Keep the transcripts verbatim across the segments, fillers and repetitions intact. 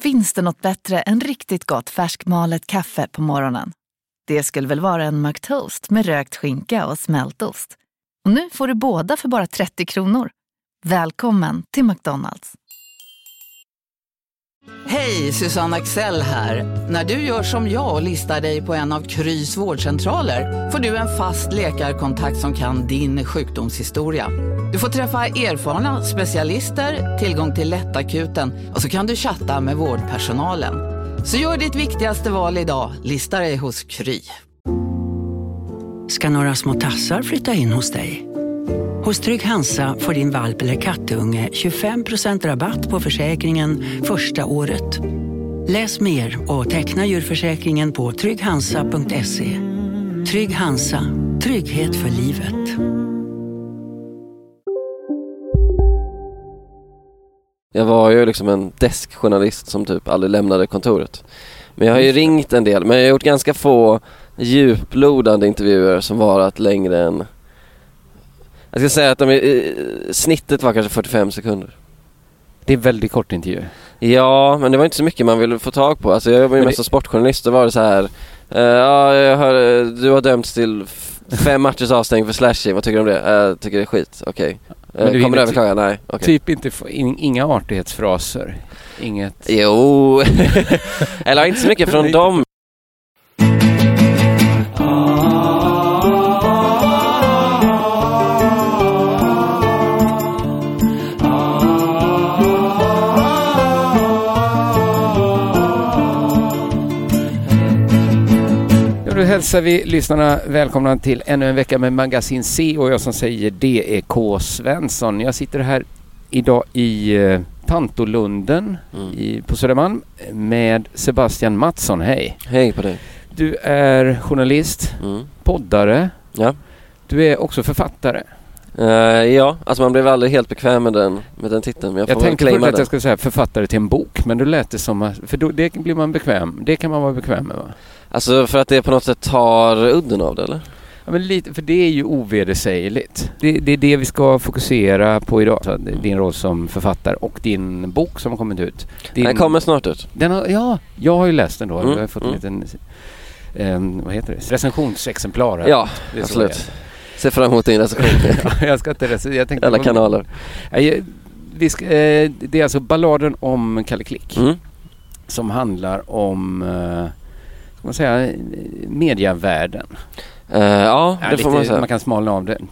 Finns det något bättre än riktigt gott färskmalet kaffe på morgonen? Det skulle väl vara en McToast med rökt skinka och smältost. Och nu får du båda för bara trettio kronor. Välkommen till McDonald's. Hej, Susanne Axel här. När du gör som jag och listar dig på en av Krys vårdcentraler får du en fast läkarkontakt som kan din sjukdomshistoria. Du får träffa erfarna specialister, tillgång till lättakuten och så kan du chatta med vårdpersonalen. Så gör ditt viktigaste val idag, lista dig hos Kry. Ska några små tassar flytta in hos dig? Hos Trygg Hansa får din valp eller kattunge tjugofem procent rabatt på försäkringen första året. Läs mer och teckna djurförsäkringen på trygg hansa punkt se. Trygg Hansa, trygghet för livet. Jag var ju liksom en deskjournalist som typ aldrig lämnade kontoret. Men jag har ju ringt en del, men jag har gjort ganska få djuplodande intervjuer som varat längre än... Jag ska säga att de är, snittet var kanske fyrtiofem sekunder. Det är väldigt kort intervju. Ja, men det var inte så mycket man ville få tag på. Alltså jag var ju mest som det... sportjournalist. Då var det så här... Uh, ja, jag hör, du har dömts till fem matchers avstängning för slashing. Vad tycker du om det? Jag tycker det är skit. Okej. Okay. Uh, kommer du överklaga? Nej. Okay. Typ inte... In, inga artighetsfraser. Inget... Jo. Eller inte så mycket från dem. Då hälsar vi lyssnarna välkomna till ännu en vecka med Magasin C och jag som säger D E K Svensson. Jag sitter här idag i eh, Tantolunden mm. i, på Södermalm med Sebastian Mattsson. Hej. Hej på dig. Du är journalist, mm. poddare. Ja. Du är också författare. Uh, ja, alltså man blev aldrig helt bekväm med den, med den titeln. Men jag jag tänkte först att jag skulle säga författare till en bok, men då lät det som att, för då, det blir man bekväm. Det kan man vara bekväm med, va? Alltså för att det på något sätt tar udden av det, eller? Ja, men lite, för det är ju ovedersägligt. Det, det är det vi ska fokusera på idag. Så din roll som författare och din bok som har kommit ut. Din, den kommer snart ut. Den har, ja, jag har ju läst den då. Mm, jag har fått mm. en liten en, vad heter det? Recensionsexemplar här. Ja, absolut. Se fram emot din recension. Ja, jag ska inte recensera. Jag tänkte alla kanaler. Jag, vi ska, eh, det är alltså balladen om Kalle Klick. Mm. Som handlar om... Eh, ska man säga, mediavärlden. Uh, ja, det ja, får man säga. Man kan smalna av det.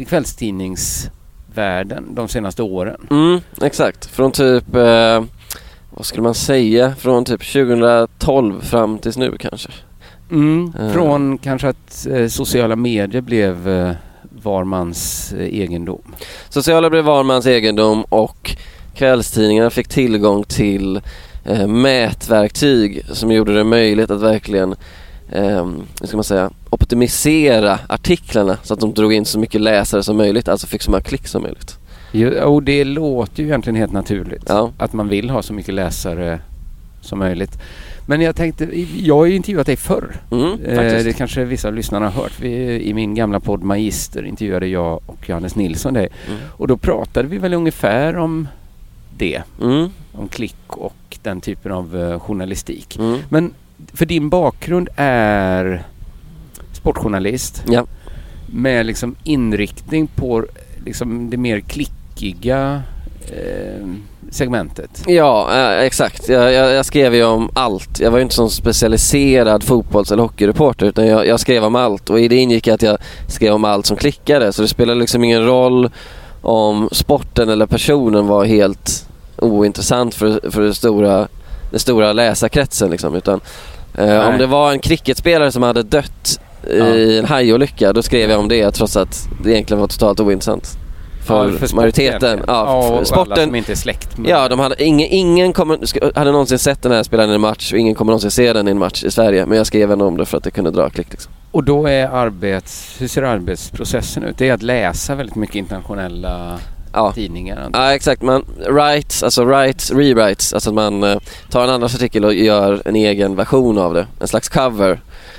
Kvällstidningsvärlden de senaste åren. Mm, exakt. Från typ, eh, vad skulle man säga? Från typ tjugohundratolv fram tills nu kanske. Mm, uh. Från kanske att eh, sociala medier blev eh, varmans eh, egendom. Sociala blev varmans egendom och kvällstidningarna fick tillgång till eh, mätverktyg som gjorde det möjligt att verkligen eh, hur ska man säga, optimisera artiklarna så att de drog in så mycket läsare som möjligt, alltså fick så många klick som möjligt. Jo, och det låter ju egentligen helt naturligt, ja. Att man vill ha så mycket läsare som möjligt. Men jag tänkte, jag har ju intervjuat dig förr. Mm, eh, det kanske vissa av lyssnarna har hört. Vi, i min gamla podd Magister intervjuade jag och Johannes Nilsson dig. Mm. Och då pratade vi väl ungefär om det. Mm. Om klick och den typen av uh, journalistik. Mm. Men för din bakgrund är sportjournalist. Ja. Med liksom inriktning på liksom det mer klickiga eh, segmentet. Ja, äh, exakt. Jag, jag, jag skrev ju om allt. Jag var ju inte sån specialiserad fotbolls- eller hockeyreporter, utan jag, jag skrev om allt. Och i det ingick att jag skrev om allt som klickade. Så det spelade liksom ingen roll om sporten eller personen var helt ointressant för, för det stora, den stora läsarkretsen. Liksom. Utan eh, om det var en cricketspelare som hade dött ja. i en hajolycka, då skrev jag om det trots att det egentligen var totalt ointressant. För, ja, för majoriteten ja, för ja, sporten som inte är släkt med. Ja, de hade ingen ingen kommer hade någonsin sett den här spelaren i en match och ingen kommer någonsin se den i en match i Sverige, men jag skrev även om det för att det kunde dra klick liksom. Och då är arbets hur ser arbetsprocessen ut? Det är att läsa väldigt mycket internationella ja. tidningar. Ja, exakt. Man writes, alltså writes, rewrites, alltså att man uh, tar en annan artikel och gör en egen version av det, en slags cover.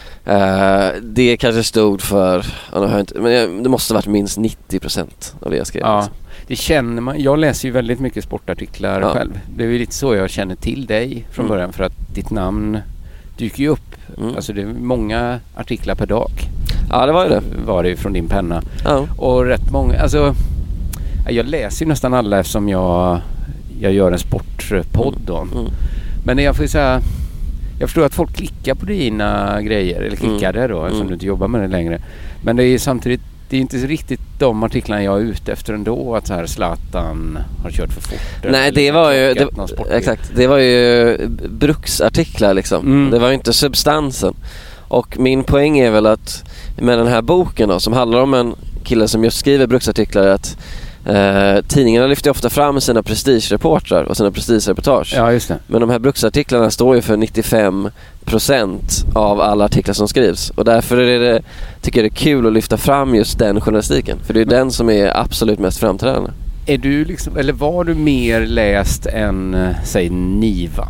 Uh, det kanske stod för, jag har inte, men det måste ha varit minst nittio procent av det jag skrev. Ja. Det känner man. Jag läser ju väldigt mycket sportartiklar ja. själv. Det är ju lite så jag känner till dig från mm. början, för att ditt namn dyker ju upp. Mm. Alltså det är många artiklar per dag. Ja, det var ju det. Var det ju från din penna. Ja. Och rätt många, alltså jag läser ju nästan alla eftersom jag, jag gör en sportpodd då. Mm. Mm. Men jag får säga, jag förstår att folk klickar på dina grejer, eller klickade mm. då eftersom mm. du inte jobbar med det längre. Men det är samtidigt, det är inte riktigt de artiklarna jag är ute efter ändå, att så här Zlatan har kört för fort. Nej, det var ju det, exakt, det var ju bruksartiklar liksom. Mm. Det var ju inte substansen. Och min poäng är väl att med den här boken då, som handlar om en kille som just skriver bruksartiklar, att eh, tidningarna lyfter ofta fram sina prestigereportrar och sina prestigereportage. Ja, just det. Men de här bruksartiklarna står ju för nittiofem procent av alla artiklar som skrivs. Och därför är det, tycker jag det är kul att lyfta fram just den journalistiken. För det är mm. den som är absolut mest framträdande. Är du liksom, eller var du mer läst än, säg, Niva?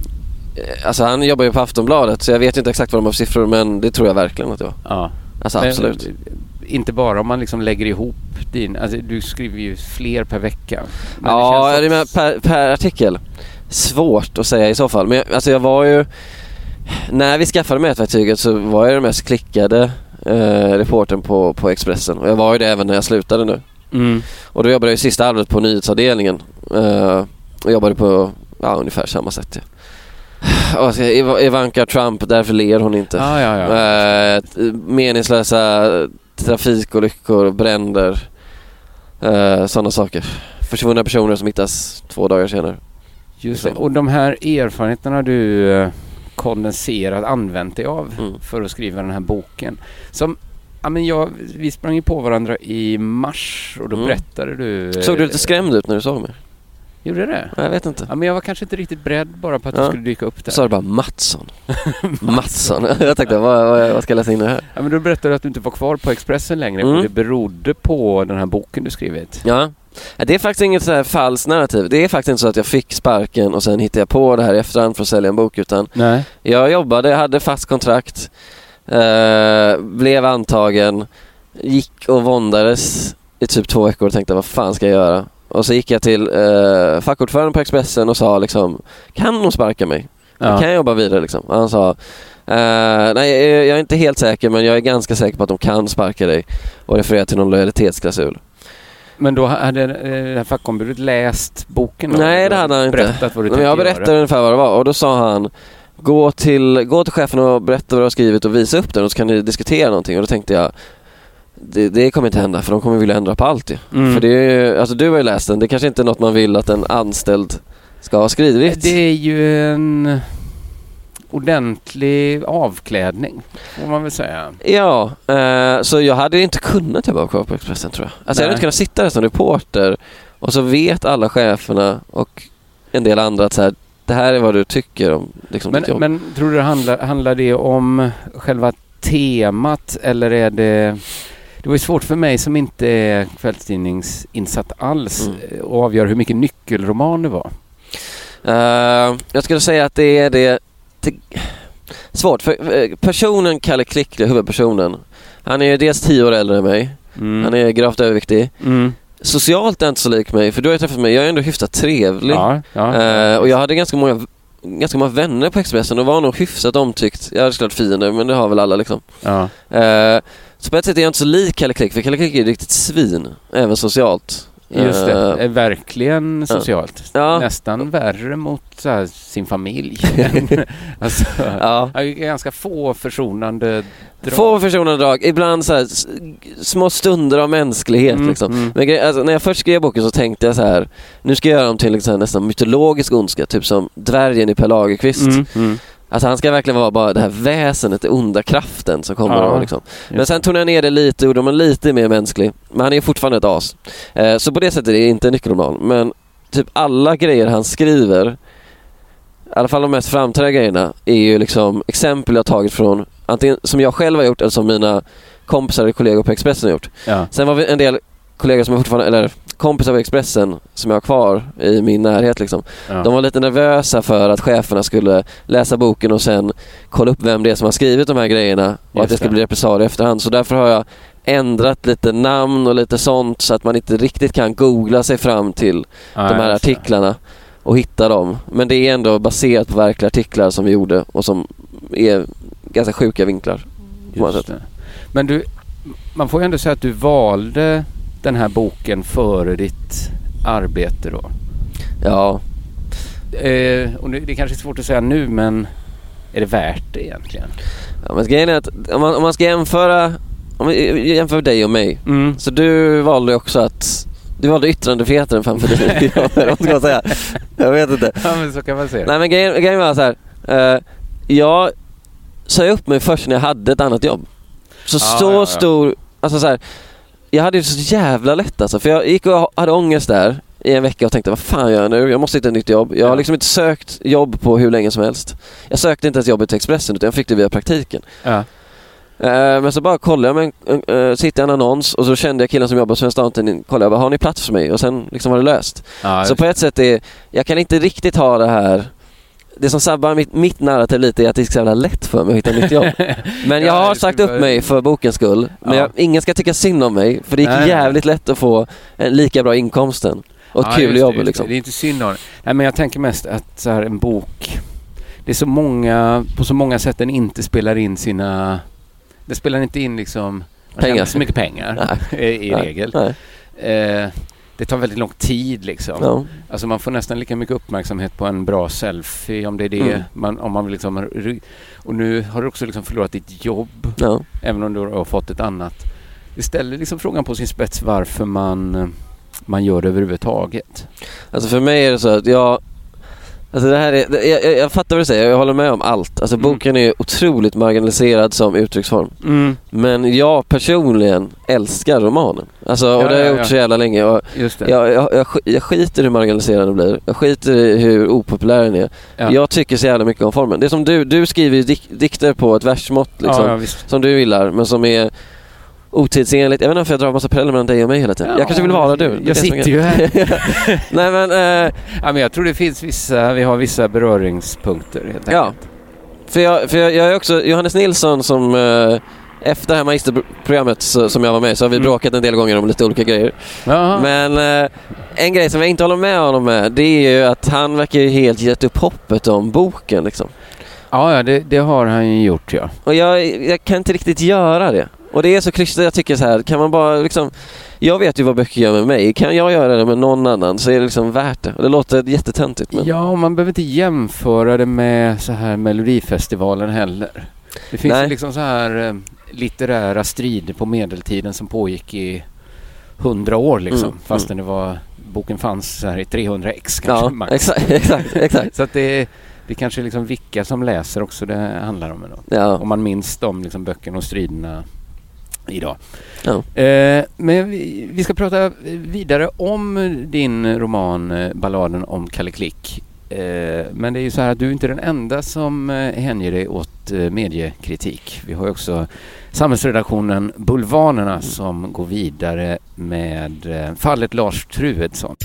Alltså han jobbar ju på Aftonbladet, så jag vet inte exakt vad de har för siffror, men det tror jag verkligen att det var. Ja. Alltså men, absolut. Inte bara om man liksom lägger ihop din, alltså du skriver ju fler per vecka. Men ja, det känns också... per, per artikel. Svårt att säga i så fall. Men jag, alltså jag var ju, när vi skaffade mätverktyget så var jag den mest klickade eh, reportern på, på Expressen. Och jag var ju det även när jag slutade nu. Mm. Och då jobbade jag i sista halvåret på nyhetsavdelningen. Eh, och jobbade på ja, ungefär samma sätt. Ja. Och Ivanka Trump, därför ler hon inte. Ah, ja, ja. Eh, meningslösa trafikolyckor, bränder, eh, sådana saker. Försvunna personer som hittas två dagar senare. Just det. Och de här erfarenheterna du eh, kondenserat använt dig av mm. för att skriva den här boken. Som, ja, men jag, vi sprang ju på varandra i mars och då mm. berättade du... Eh, Såg du lite skrämd ut när du såg mig? Gjorde det? Jag vet inte. Ja, men jag var kanske inte riktigt beredd bara på att ja. du skulle dyka upp där. Så sa du bara Mattsson. Mattsson. Jag tänkte, vad, vad, vad ska jag läsa in det här? Ja, men då berättade du att du inte var kvar på Expressen längre. Mm. Och det berodde på den här boken du skrivit. Ja. Det är faktiskt inget så här falskt narrativ. Det är faktiskt inte så att jag fick sparken och sen hittade jag på det här i efterhand för att sälja en bok. Utan Nej. jag jobbade, hade fast kontrakt, eh, blev antagen, gick och våndades i typ två veckor och tänkte, vad fan ska jag göra? Och så gick jag till eh, fackordföranden på Expressen och sa liksom, kan de sparka mig? Ja. Kan jag jobba vidare liksom? Och han sa, eh, nej jag är inte helt säker, men jag är ganska säker på att de kan sparka dig. Och referera till någon lojalitetsklausul. Men då hade det här fackombudet läst boken då? Nej, det hade han inte. Vad du men jag berättade göra. ungefär vad det var. Och då sa han, gå till, gå till chefen och berätta vad du har skrivit och visa upp den, och så kan ni diskutera någonting. Och då tänkte jag, Det, det kommer inte hända, för de kommer vilja ändra på allt ju. Mm. För det är, alltså du har ju läst den. Det kanske inte är något man vill att en anställd ska ha skrivit. Det är ju en ordentlig avklädning, får man väl säga. Ja, eh, så jag hade inte kunnat jobba kvar på Expressen, tror jag. Alltså Nej. jag hade inte kunnat sitta där som reporter och så vet alla cheferna och en del andra att så här, det här är vad du tycker om liksom, men, ditt jobb. Men tror du det handlar, handlar det om själva temat, eller är det... Det var ju svårt för mig som inte är kvällstidningsinsatt alls mm. och avgöra hur mycket nyckelroman det var. Uh, jag skulle säga att det är det, det svårt. För uh, personen Kalle Klickle, huvudpersonen, han är dels tio år äldre än mig. Mm. Han är gravt överviktig. Mm. Socialt är inte så lik mig, för du har ju träffat mig. Jag är ändå hyfsat trevlig. Ja, ja. Uh, och jag hade ganska många ganska många vänner på Expressen och var nog hyfsat omtyckt. Jag hade såklart fiender, men det har väl alla liksom. Ja. Uh, så på ett sätt är jag inte så lik Kalle Klick, för Kalle Klick är riktigt svin, även socialt. Just det, är verkligen socialt. Ja. Nästan värre mot så här, sin familj. Alltså, ja. Ganska få försonande drag. Få försonande drag. Ibland så här, små stunder av mänsklighet. Mm, liksom. mm. Men alltså, när jag först skrev boken så tänkte jag så här, nu ska jag göra dem till liksom, nästan mytologisk ondska, typ som dvärgen i Per Lagerkvist. Mm, mm. Alltså han ska verkligen vara bara det här väsenet, det onda kraften som kommer. Ja, liksom. Men sen tog jag ner det lite och gjorde man lite mer mänsklig. Men han är fortfarande ett as. Eh, så på det sättet är det inte nyckelroman. Men typ alla grejer han skriver, i alla fall de mest framträdande grejerna, är ju liksom exempel jag tagit från antingen som jag själv har gjort eller som mina kompisar och kollegor på Expressen har gjort. Ja. Sen var vi en del kollegor som är fortfarande, eller kompisar på Expressen som jag har kvar i min närhet liksom. Ja. De var lite nervösa för att cheferna skulle läsa boken och sen kolla upp vem det är som har skrivit de här grejerna och Just att det skulle bli repressalier i efterhand. Så därför har jag ändrat lite namn och lite sånt så att man inte riktigt kan googla sig fram till ah, de här artiklarna och hitta dem. Men det är ändå baserat på verkliga artiklar som vi gjorde och som är ganska sjuka vinklar. Just det. Men du, man får ju ändå säga att du valde den här boken före ditt arbete då. Ja. Eh, och det är kanske svårt att säga nu, men är det värt det egentligen? Ja, men grejen är att om man, om man ska jämföra om vi jämför dig och mig mm. så du valde också att du valde yttrandefriheten framför dig. Jag ska säga. Jag vet inte. Ja, men så kan man säga. Nej, men grejen, grejen var så här. Uh, jag sa upp mig först när jag hade ett annat jobb. Så ah, så ja, ja. stor alltså så här, jag hade det så jävla lätt alltså, för jag gick och hade ångest där i en vecka och tänkte, vad fan gör jag nu? Jag måste hitta ett nytt jobb. Jag har liksom inte sökt jobb på hur länge som helst. Jag sökte inte ett jobb till Expressen utan jag fick det via praktiken. Ja. Uh, men så bara kollade jag, men uh, sitter jag en annons och så kände jag killen som jobbar på Svenska Dagen, kollade jag bara, har ni plats för mig? Och sen liksom var det löst. Ja, så på ett sätt är, jag kan inte riktigt ha det här. Det som sabbar mitt, mitt narrativ lite är att det är så jävla lätt för mig att hitta nytt jobb. Men jag har sagt upp mig för bokens skull. Men ja. jag, ingen ska tycka synd om mig. För det gick nej, jävligt lätt att få en lika bra inkomsten. Och ett ja, kul jobb det, liksom. Det är inte synd om det. Nej, men jag tänker mest att så här, en bok, det är så många, på så många sätt den inte spelar in sina, det spelar inte in liksom pengar. Så mycket pengar nej. i, i nej. regel. Nej. Eh, det tar väldigt lång tid liksom. Ja. Alltså man får nästan lika mycket uppmärksamhet på en bra selfie om det är det mm. man, om man vill liksom, och nu har du också liksom förlorat ditt jobb ja. även om du har fått ett annat. Det ställer liksom frågan på sin spets varför man man gör det överhuvudtaget. Alltså för mig är det så att jag alltså det här är, jag, jag fattar vad du säger, jag håller med om allt. Alltså mm. boken är otroligt marginaliserad som uttrycksform. Mm. Men jag personligen älskar romanen. Alltså, och ja, det har jag ja, gjort ja. så jävla länge. Och Just det. Jag, jag, jag, jag skiter i hur marginaliserad den blir. Jag skiter i hur opopulär den är. Ja. Jag tycker så jävla mycket om formen. Det är som du, du skriver dik, dikter på ett versmått liksom, ja, ja, som du gillar, men som är otidsenligt. Jag vet inte om jag drar en massa paralleller mellan dig och mig hela tiden. Ja, jag kanske vill vara du. Jag sitter ju här. Nej, men, äh, ja, men jag tror det finns vissa, vi har vissa beröringspunkter helt enkelt. Ja. För jag, för jag, jag är också Johannes Nilsson som äh, efter det här magisterprogrammet så, som jag var med så har vi mm. bråkat en del gånger om lite olika grejer. Jaha. Men äh, en grej som jag inte håller med honom med, det är ju att han verkar ju helt gett upp hoppet om boken liksom. Ja, ja det, det har han ju gjort, ja. Och jag, jag kan inte riktigt göra det. Och det är så krystat, jag tycker så här, kan man bara liksom, jag vet ju vad böcker gör med mig, kan jag göra det med någon annan så är det liksom värt det. Och det låter jättetöntigt. Men... Ja, man behöver inte jämföra det med så här Melodifestivalen heller. Det finns ju liksom så här eh, litterära strider på medeltiden som pågick i hundra år liksom, mm, fastän mm. det var, boken fanns så här i trehundra ex kanske. Ja, max. exakt, exakt, exakt. Så att det Det kanske är liksom vilka som läser också det handlar om då. Ja. Om man minns de liksom böckerna och striderna idag. Ja. Eh, men vi, vi ska prata vidare om din roman eh, Balladen om Kalle Klick. Eh, men det är ju så här att du är inte den enda som eh, hänger dig åt eh, mediekritik. Vi har ju också samhällsredaktionen Bulvanerna som går vidare med eh, fallet Lars Truedsson.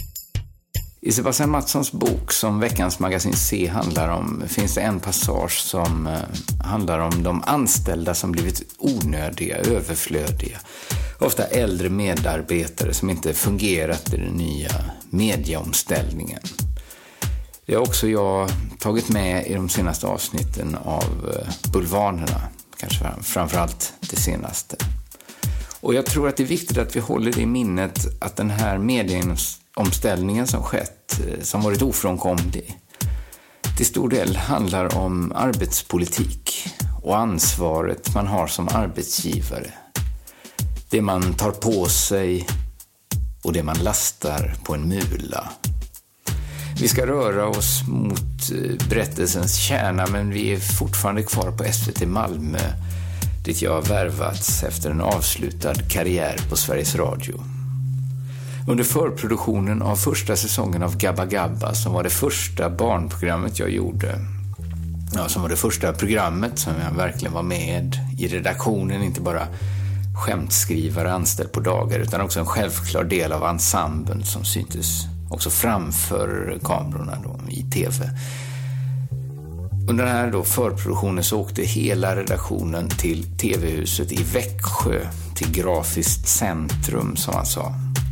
I Sebastian Mattssons bok som veckans magasin C handlar om finns det en passage som eh, handlar om de anställda som blivit onödiga, överflödiga. Ofta äldre medarbetare som inte fungerat i den nya medieomställningen. Det har också jag tagit med i de senaste avsnitten av eh, Bulvanerna, kanske framförallt det senaste. Och jag tror att det är viktigt att vi håller det i minnet att den här medieomställningen som skett, som varit ofrånkomlig, till stor del handlar om arbetspolitik och ansvaret man har som arbetsgivare. Det man tar på sig och det man lastar på en mula. Vi ska röra oss mot berättelsens kärna, men vi är fortfarande kvar på S V T Malmö, dit jag har värvats efter en avslutad karriär på Sveriges Radio. Under förproduktionen av första säsongen av Gabba Gabba, som var det första barnprogrammet jag gjorde, ja, som var det första programmet som jag verkligen var med i redaktionen, inte bara skämtskrivare anställd på dagar, utan också en självklar del av ensemblen som syntes också framför kamerorna då, i tv. under den här då förproduktionen så åkte hela redaktionen till tv-huset i Växjö, till Grafiskt centrum som man sa.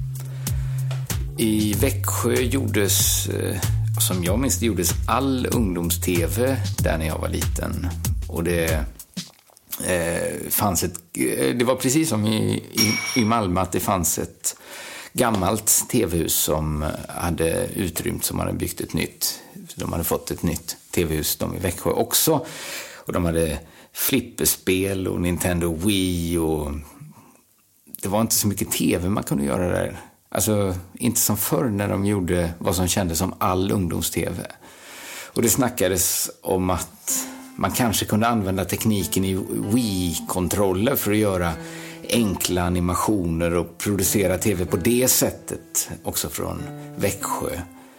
I Växjö gjordes, som jag minns det, gjordes all ungdoms-tv där när jag var liten. Och det eh, fanns ett, det var precis som i, i, i Malmö att det fanns ett gammalt tv-hus som hade utrymt, som hade byggt ett nytt. De hade fått ett nytt tv-hus, de i Växjö också. Och de hade flipperspel och Nintendo Wii och det var inte så mycket tv man kunde göra där. Alltså inte som förr när de gjorde vad som kändes som all ungdoms-tv. Och det snackades om att man kanske kunde använda tekniken i Wii-kontroller för att göra enkla animationer och producera tv på det sättet också från Växjö.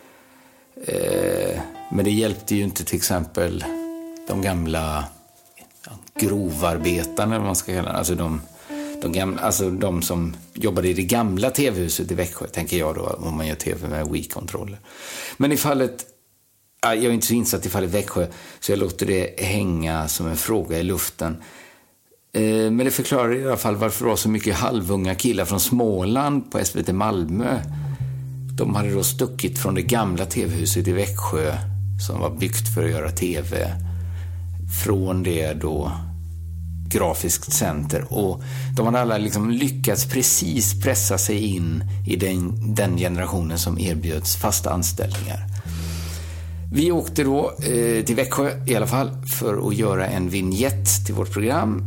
Eh, men det hjälpte ju inte till exempel de gamla ja, grovarbetarna eller vad man ska kalla det. Alltså de, de, gamla, alltså de som jobbade i det gamla tv-huset i Växjö, tänker jag då, om man gör tv med Wii-kontroller. Men i fallet, jag är inte så insatt i fallet Växjö så jag låter det hänga som en fråga i luften. Men det förklarar i alla fall varför det var så mycket halvunga killar från Småland på S V T Malmö. De hade då stuckit från det gamla tv-huset i Växjö som var byggt för att göra tv från det då Grafiskt center. Och de hade alla liksom lyckats precis pressa sig in i den, den generationen som erbjöds fasta anställningar. Vi åkte då eh, till Växjö i alla fall för att göra en vignett till vårt program.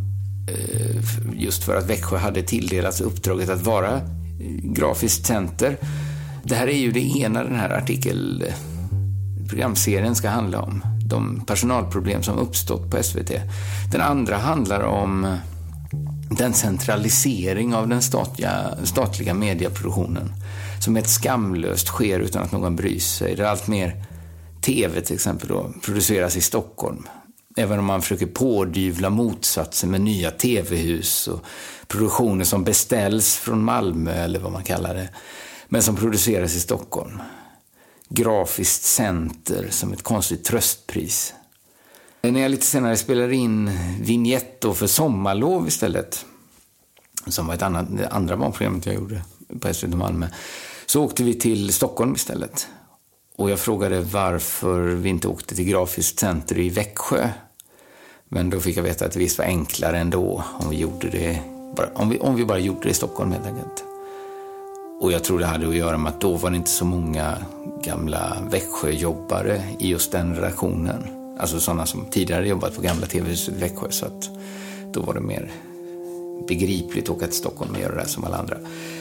Just för att Växjö hade tilldelats uppdraget att vara Grafiskt center. Det här är ju det ena den här artikelprogramserien ska handla om. De personalproblem som uppstått på S V T. Den andra handlar om den centralisering av den statliga, statliga medieproduktionen som ett skamlöst sker utan att någon bryr sig. Det är allt mer tv till exempel då produceras i Stockholm. Även om man försöker pådyvla motsatsen med nya tv-hus och produktioner som beställs från Malmö eller vad man kallar det, men som produceras i Stockholm. Grafiskt center som ett konstigt tröstpris. När jag lite senare spelade in vignett för Sommarlov istället, som var ett annat, det andra barnprogrammet jag gjorde på S V T Malmö, så åkte vi till Stockholm istället. Och jag frågade varför vi inte åkte till Grafiskt center i Växjö. Men då fick jag veta att det visst var enklare ändå om vi gjorde det, bara, om, vi, om vi bara gjorde det i Stockholm helt enkelt. Och jag tror det hade att göra med att då var det inte så många gamla Växjöjobbare i just den redaktionen. Alltså sådana som tidigare jobbat på gamla tv-huset i Växjö. Så att då var det mer begripligt att åka till Stockholm och göra det som alla andra.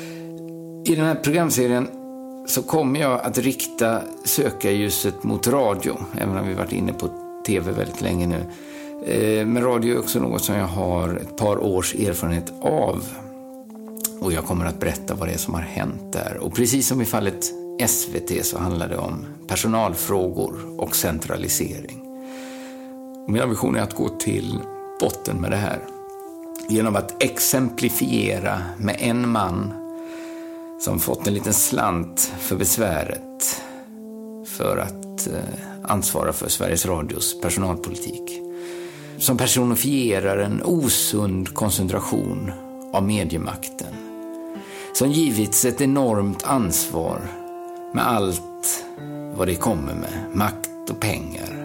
I den här programserien så kommer jag att rikta sökarljuset mot radio, även om vi varit inne på tv väldigt länge nu. Men radio är också något som jag har ett par års erfarenhet av. Och jag kommer att berätta vad det är som har hänt där. Och precis som i fallet S V T så handlar det om personalfrågor och centralisering. Och min ambition är att gå till botten med det här genom att exemplifiera med en man som fått en liten slant för besväret för att eh, ansvara för Sveriges Radios personalpolitik. Som personifierar en osund koncentration av mediemakten. Som givits ett enormt ansvar med allt vad det kommer med, makt och pengar.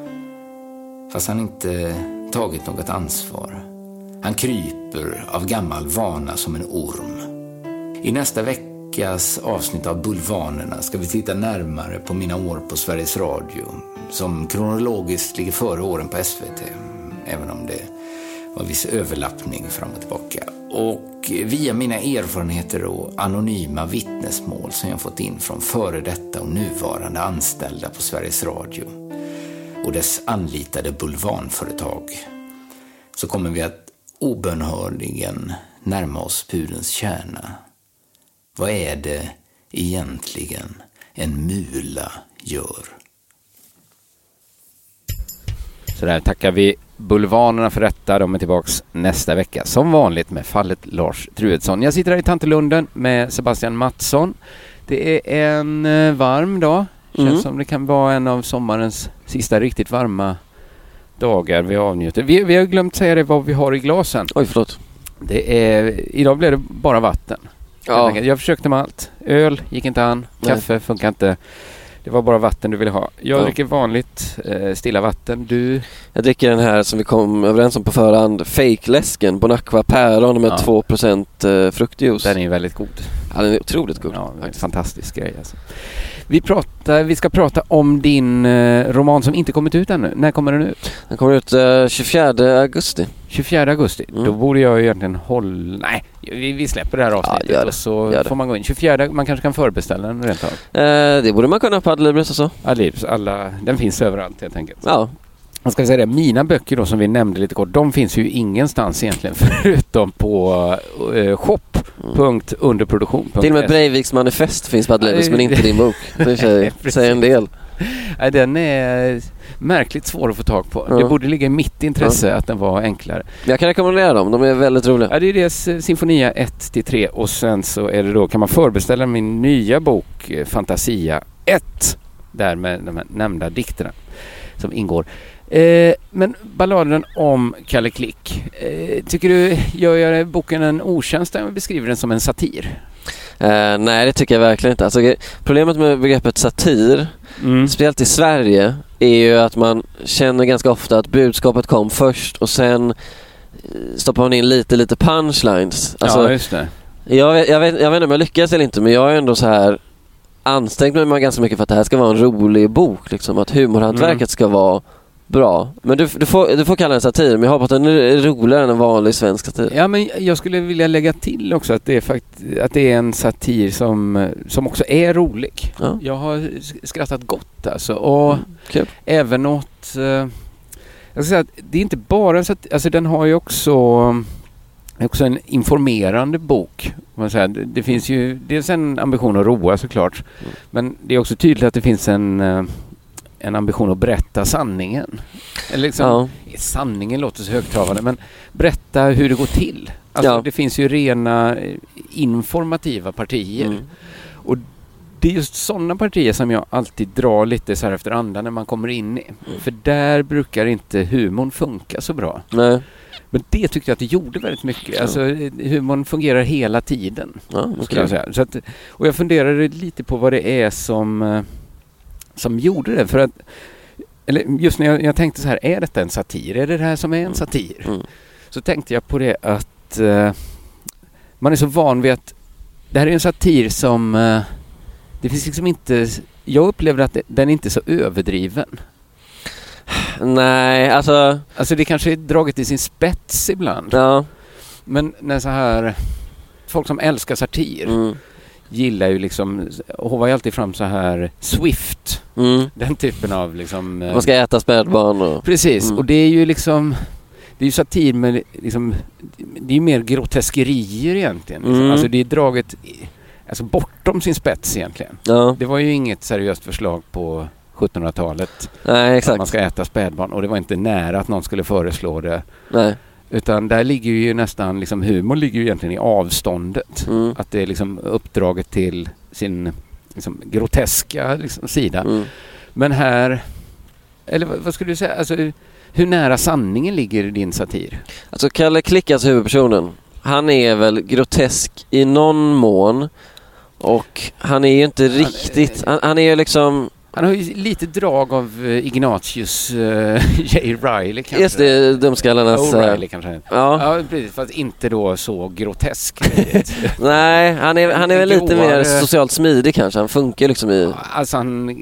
Fast han inte tagit något ansvar. Han kryper av gammal vana som en orm. I nästa veckas avsnitt av Bulvanerna ska vi titta närmare på mina år på Sveriges Radio, som kronologiskt ligger före åren på S V T, även om det var viss överlappning fram och tillbaka. Och via mina erfarenheter och anonyma vittnesmål som jag fått in från före detta och nuvarande anställda på Sveriges Radio och dess anlitade bulvanföretag, så kommer vi att obönhörligen närma oss pudelns kärna. Vad är det egentligen en mula gör? Så där tackar vi Bulvanerna för detta. De är tillbaks nästa vecka som vanligt med fallet Lars Truedsson. Jag sitter här i Tantelunden med Sebastian Mattsson. Det är en varm dag. Känns mm. som det kan vara en av sommarens sista riktigt varma dagar vi avnjuter. Vi, vi har glömt säga det vad vi har i glasen. Oj, förlåt. Det är, idag blev det bara vatten. Ja. Jag försökte med allt. Öl gick inte an. Kaffe Nej. funkar inte. Det var bara vatten du ville ha. Jag ja. dricker vanligt eh, stilla vatten. Du? Jag dricker den här som vi kom överens om på förhand. Fake-läsken. Bonacqua päron med ja. två procent eh, fruktjuice. Den är väldigt god. Ja, den är otroligt god. Ja, en fantastisk grej alltså. Vi, pratar, vi ska prata om din eh, roman som inte kommit ut ännu. När kommer den ut? Den kommer ut eh, tjugofjärde augusti. tjugofjärde augusti. Mm. Då borde jag egentligen hålla... Nej, vi, vi släpper det här avsnittet ja, det. och så får man gå in. tjugofjärde, man kanske kan förbeställa den rent av. Eh, det borde man kunna på Adlibris och så. Adlibris, alla, den finns överallt helt enkelt. Ja. Man ska säga det, mina böcker då som vi nämnde lite kort, de finns ju ingenstans egentligen förutom på uh, shop punkt underproduktion punkt se. Till och med Breiviks manifest finns på Adlibris men inte din bok. Det säger en del. Nej, den är märkligt svår att få tag på. Ja. Det borde ligga i mitt intresse ja. att den var enklare. Jag kan rekommendera dem, de är väldigt roliga. Ja, det är deras Sinfonia ett till tre och sen så är det då, kan man förbeställa min nya bok Fantasia ett där med de här nämnda dikterna som ingår. Eh, men balladen om Kalle Klick, eh, tycker du gör jag boken en otjänst när jag beskriver den som en satir? Eh, nej, det tycker jag verkligen inte. Alltså, problemet med begreppet satir, mm. speciellt i Sverige, är ju att man känner ganska ofta att budskapet kom först och sen stoppar man in lite, lite punchlines. Alltså, ja, just det. Jag, jag, vet, jag vet inte om jag lyckas eller inte, men jag är ändå så här ansträngt mig ganska mycket för att det här ska vara en rolig bok. Liksom, att humorhantverket mm. ska vara bra. Men du, du, får, du får kalla den satir, men jag hoppas att den är roligare än en vanlig svensk satir. Ja, men jag skulle vilja lägga till också att det är, fakt- att det är en satir som, som också är rolig. Ja. Jag har skrattat gott alltså. Och mm, cool. även åt... Eh, jag ska säga att det är inte bara en satir, alltså den har ju också... också en informerande bok. Man säger. Det finns ju dels en ambition att roa såklart. Mm. Men det är också tydligt att det finns en... en ambition att berätta sanningen. Eller liksom, ja. sanningen låter så högtravande, men berätta hur det går till. Alltså, ja. det finns ju rena informativa partier. Mm. Och det är just sådana partier som jag alltid drar lite så här efter andan när man kommer in i. Mm. För där brukar inte humorn funka så bra. Nej. Men det tyckte jag att det gjorde väldigt mycket. Ja. Alltså, humorn fungerar hela tiden. Ja, okay. jag säga. Så att, och jag funderade lite på vad det är som... som gjorde det, för att eller just när jag, jag tänkte så här, är detta en satir? Är det det här som är en satir? Mm. Så tänkte jag på det att uh, man är så van vid att det här är en satir som uh, det finns liksom inte, jag upplevde att det, den är inte så överdriven. Nej, alltså alltså det kanske är draget i sin spets ibland. Ja. Men när så här folk som älskar satir mm. gillar ju liksom, hon var ju alltid fram så här Swift, mm. den typen av liksom... Man ska äta spädbarn och... Precis, mm. och det är ju liksom, det är ju satir med liksom, det är ju mer groteskerier egentligen. Liksom. Mm. Alltså det är draget alltså bortom sin spets egentligen. Ja. Det var ju inget seriöst förslag på sjuttonhundratalet. Nej, exakt. Att man ska äta spädbarn, och det var inte nära att någon skulle föreslå det. Nej. Utan där ligger ju nästan, liksom humor ligger ju egentligen i avståndet. Mm. Att det är liksom uppdraget till sin liksom, groteska liksom, sida. Mm. Men här, eller vad, vad skulle du säga, alltså, hur nära sanningen ligger din satir? Alltså Kalle Klick, alltså huvudpersonen, han är väl grotesk i någon mån. Och han är ju inte han, riktigt, han, han är ju liksom... Han har ju lite drag av Ignatius uh, J. Riley kanske. Just det, dumskallarnas... O'Reilly kanske. Ja. Ja, precis. Fast inte då så grotesk. Nej, han är, han är väl lite mer socialt smidig kanske. Han funkar liksom i... Alltså han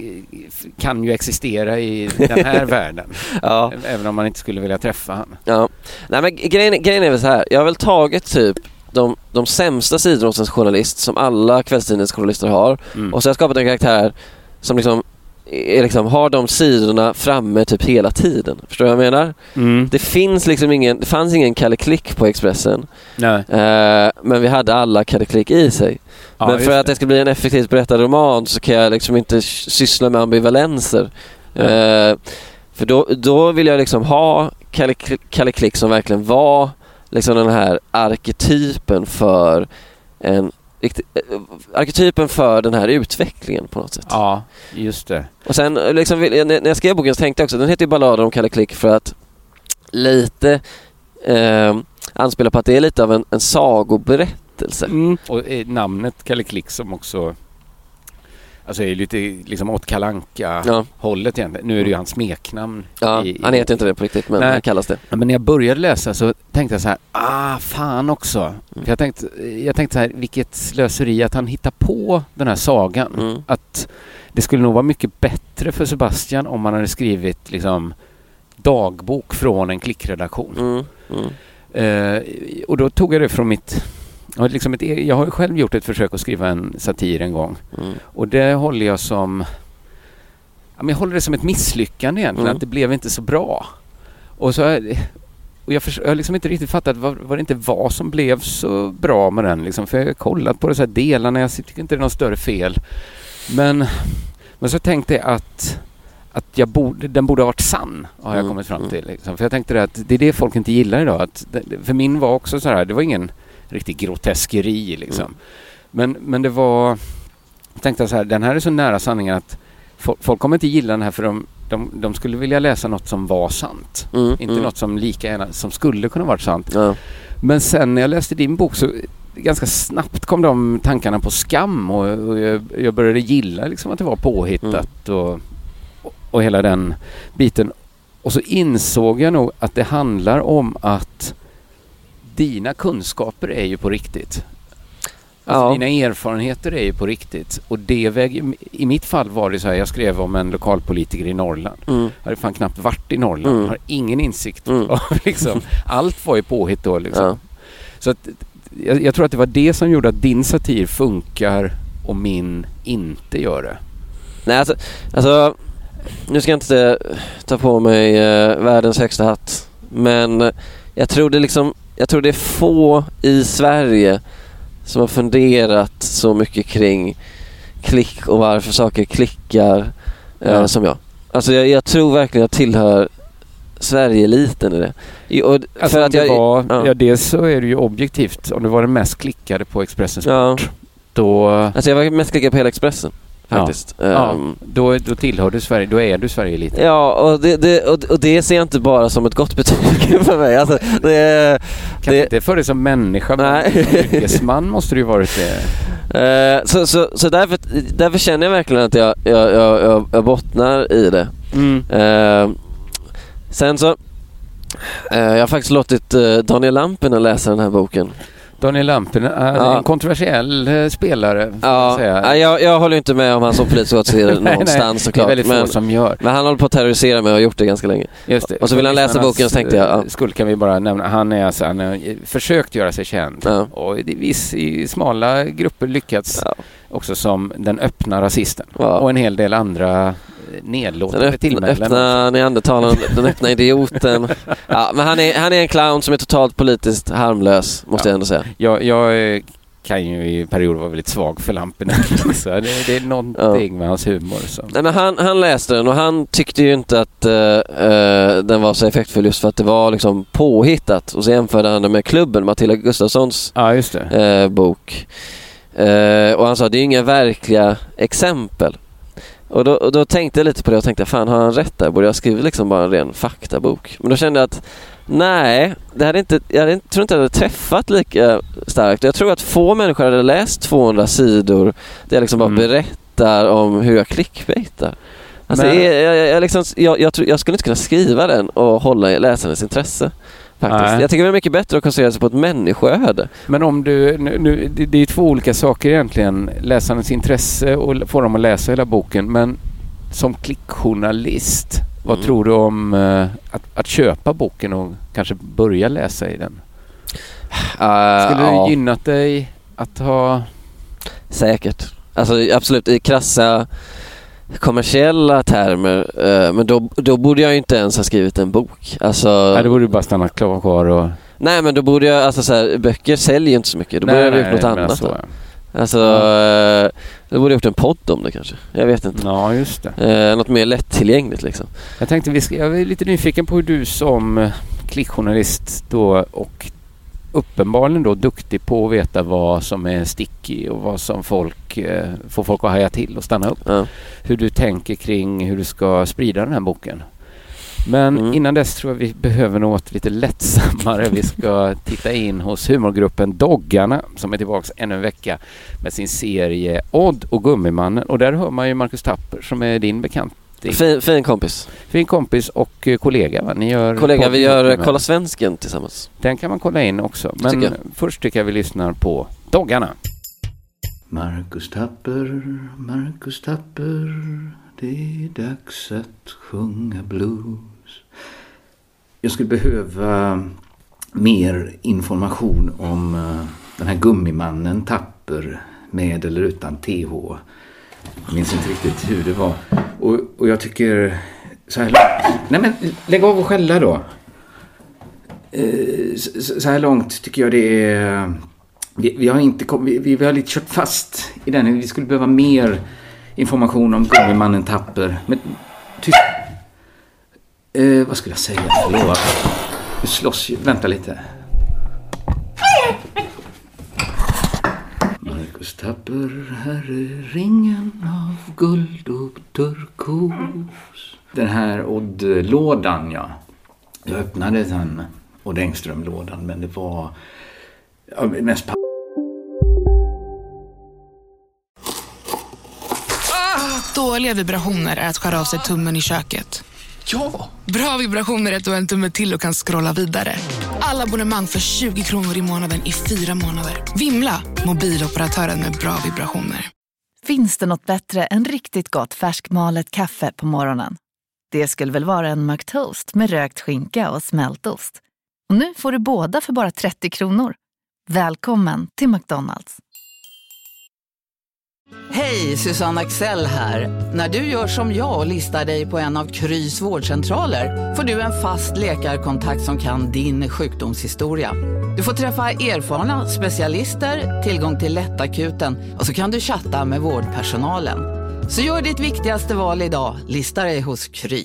kan ju existera i den här världen. Ja. Även om man inte skulle vilja träffa han. Ja. Nej, men grejen, grejen är väl så här. Jag har väl tagit typ de, de sämsta sidorna hos en journalist som alla kvällstidningsjournalister har. Mm. Och så har jag skapat en karaktär som liksom är liksom, har de sidorna framme typ hela tiden. Förstår du vad jag menar? Mm. Det finns liksom ingen, det fanns ingen Kalle Klick på Expressen. Nej. Uh, men vi hade alla Kalle Klick i sig. Ja, men för att det ska bli en effektivt berättad roman så kan jag liksom inte syssla med ambivalenser. Ja. Uh, för då, då vill jag liksom ha Kalle, Kalle Klick som verkligen var liksom den här arketypen för en arketypen för den här utvecklingen på något sätt. Ja, just det. Och sen liksom, när jag skrev boken så tänkte jag också, den heter ju Balladen om Kalle Klick för att lite eh, anspelar på att det är lite av en, en sagoberättelse. Mm. Och eh, namnet Kalle Klick som också alltså är lite liksom åt Kalle Anka ja. hållet egentligen. Nu är det ju hans smeknamn. Ja, i, han heter inte det på riktigt, men nej. Han kallas det. Men när jag började läsa så tänkte jag så här, ah fan också. Mm. För jag tänkte, jag tänkte så här, vilket slöseri att han hittar på den här sagan. Mm. Att det skulle nog vara mycket bättre för Sebastian om man hade skrivit liksom dagbok från en klickredaktion. Mm. Mm. Eh, och då tog jag det från mitt... Liksom ett, jag har själv gjort ett försök att skriva en satir en gång. Mm. Och det håller jag som... Jag håller det som ett misslyckande egentligen. Mm. Att det blev inte så bra. Och så... Och jag, för, jag har liksom inte riktigt fattat vad, vad det inte var som blev så bra med den. Liksom. För jag har kollat på de så här delarna. Jag tycker inte det är något större fel. Men, men så tänkte jag att... att jag borde, den borde ha varit sann, har jag mm. kommit fram till. Liksom. För jag tänkte det att det är det folk inte gillar idag. Att det, för min var också så här, det var ingen riktigt groteskeri liksom. Mm. Men, men det var, jag tänkte så här, den här är så nära sanningen att folk, folk kommer inte gilla den här för de, de, de skulle vilja läsa något som var sant. Mm. Inte mm. något som lika gärna, som skulle kunna vara sant. Ja. Men sen när jag läste din bok så ganska snabbt kom de tankarna på skam och, och jag, jag började gilla liksom att det var påhittat mm. och och hela den biten. Och så insåg jag nog att det handlar om att dina kunskaper är ju på riktigt. Alltså ja. Dina erfarenheter är ju på riktigt. Och det väg, i mitt fall var det så här, jag skrev om en lokalpolitiker i Norrland. Mm. Jag hade fan knappt varit i Norrland. Mm. Har ingen insikt. Mm. Av, liksom, allt var ju påhitt då. Liksom. Ja. Så att, jag, jag tror att det var det som gjorde att din satir funkar och min inte gör det. Nej, alltså... alltså nu ska jag inte ta på mig eh, världens högsta hatt, men jag tror det liksom, jag tror det är få i Sverige som har funderat så mycket kring klick och varför saker klickar eh, ja. som jag. Alltså jag, jag tror verkligen jag tillhör Sverige-eliten i det. Och alltså för att jag, var, ja. ja, dels så är det ju objektivt. Om du var den mest klickade på Expressen Sport, ja. då... Alltså jag var mest klickad på hela Expressen. Faktiskt. Ja, ja. Um, då, då tillhör du Sverige, då är du Sverige lite. Ja, och det, det, och, och det ser jag inte bara som ett gott betyg för mig. Alltså, det, kan det, inte för dig som människa, men som yrkesman måste du ju varit det. Uh, så så, så därför, därför känner jag verkligen att jag, jag, jag, jag bottnar i det. Mm. Uh, sen så, uh, jag har faktiskt låtit uh, Daniel Lampinen läsa den här boken. Daniel Lampinen är ja. en kontroversiell eh, spelare. Ja, säga. Jag, jag håller inte med om han som politisk åsikter någonstans såklart. Det är väldigt men, få som gör. Men han håller på att terrorisera mig och har gjort det ganska länge. Just det. Och så vill han läsa boken och så tänkte jag... Ja. Skuld kan vi bara nämna. Han är alltså, han har försökt göra sig känd. Ja. Och i, viss, i smala grupper lyckats ja. också som den öppna rasisten. Ja. Och en hel del andra... nedlåtande tillmälen. Öppna neandertalaren, den öppna idioten. Ja, men han är, han är en clown som är totalt politiskt harmlös, måste ja. jag ändå säga. Jag, jag kan ju i perioder vara väldigt svag för lamporna. det, det är någonting ja. med hans humor. Som... Nej, men han, han läste den och han tyckte ju inte att uh, uh, den var så effektfull just för att det var liksom påhittat. Och så jämförde han det med Klubben, Matilda Gustafssons ja, just det. Uh, bok. Uh, och han sa att det är inga verkliga exempel. Och då, och då tänkte jag lite på det och tänkte, fan har han rätt där? Borde jag skriva liksom bara en ren faktabok? Men då kände jag att nej, det hade inte, jag hade, tror inte att det hade träffat lika starkt. Jag tror att få människor hade läst tvåhundra sidor där jag liksom bara mm. berättar om hur jag clickbaitar. Alltså Men... jag, jag, jag, liksom, jag, jag, tror, jag skulle inte kunna skriva den och hålla läsarens intresse. Faktiskt. Jag tycker det är mycket bättre att koncentrera sig på ett människoöde. Men om du, nu, nu, det, det är två olika saker egentligen. Läsarens intresse och få dem att läsa hela boken. Men som klickjournalist, mm. vad tror du om uh, att, att köpa boken och kanske börja läsa i den? Uh, Skulle det ja. gynnat dig att ha... Säkert. Alltså absolut, i krassa kommersiella termer, uh, men då, då borde jag inte ens ha skrivit en bok. Alltså, nej, då borde du bara stanna kvar och... Nej, men då borde jag, alltså så här, böcker säljer inte så mycket. Då nej, borde jag ha gjort något annat. Så, ja. Alltså, ja. uh, då borde jag gjort en podd om det kanske. Jag vet inte. Ja, just det. Uh, något mer lättillgängligt liksom. Jag tänkte, vi ska, jag är lite nyfiken på hur du som klickjournalist då, och uppenbarligen då duktig på att veta vad som är sticky och vad som folk eh, får folk att haja till och stanna upp. Ja. Hur du tänker kring hur du ska sprida den här boken. Men Mm. innan dess tror jag vi behöver något lite lättsammare. Vi ska titta in hos humorgruppen Doggarna som är tillbaka ännu en vecka med sin serie Odd och Gummimannen. Och där hör man ju Marcus Tapper som är din bekant. Fin, fin kompis. Fin kompis och kollega, va? Ni gör kollega, vi gör med. Kolla Svensken tillsammans. Den kan man kolla in också. Men tycker först tycker jag vi lyssnar på Doggarna. Marcus Tapper, Marcus Tapper, det är dags att sjunga blues. Jag skulle behöva mer information om uh, den här gummimannen Tapper med eller utan T H. Jag minns inte riktigt hur det var. Och, och jag tycker så här långt... Nej men lägg av och skälla då. Uh, så, så här långt tycker jag det är... Vi, vi har inte kom, vi, vi har lite kört fast i den. Vi skulle behöva mer information om gummimannen Tapper. Men tyst. Uh, vad skulle jag säga? Förlåt. Du slåss ju. Vänta lite. Marcus Tapper, här är ringen av guld och turkos. Den här Odd-lådan, ja. Jag öppnade den Odd Engström-lådan, men det var ja, mest pa- ah, dåliga vibrationer är att skära av sig tummen i köket. Ja! Bra vibrationer är att du har en tumme till och kan scrolla vidare. Alla abonnemang för tjugo kronor i månaden i fyra månader. Vimla, mobiloperatören med bra vibrationer. Finns det något bättre än riktigt gott färskmalet kaffe på morgonen? Det skulle väl vara en McToast med rökt skinka och smältost. Och nu får du båda för bara trettio kronor. Välkommen till McDonald's. Hej, Susanne Axel här. När du gör som jag och listar dig på en av Krys vårdcentraler får du en fast läkarkontakt som kan din sjukdomshistoria. Du får träffa erfarna specialister, tillgång till lättakuten och så kan du chatta med vårdpersonalen. Så gör ditt viktigaste val idag, lista dig hos Kry.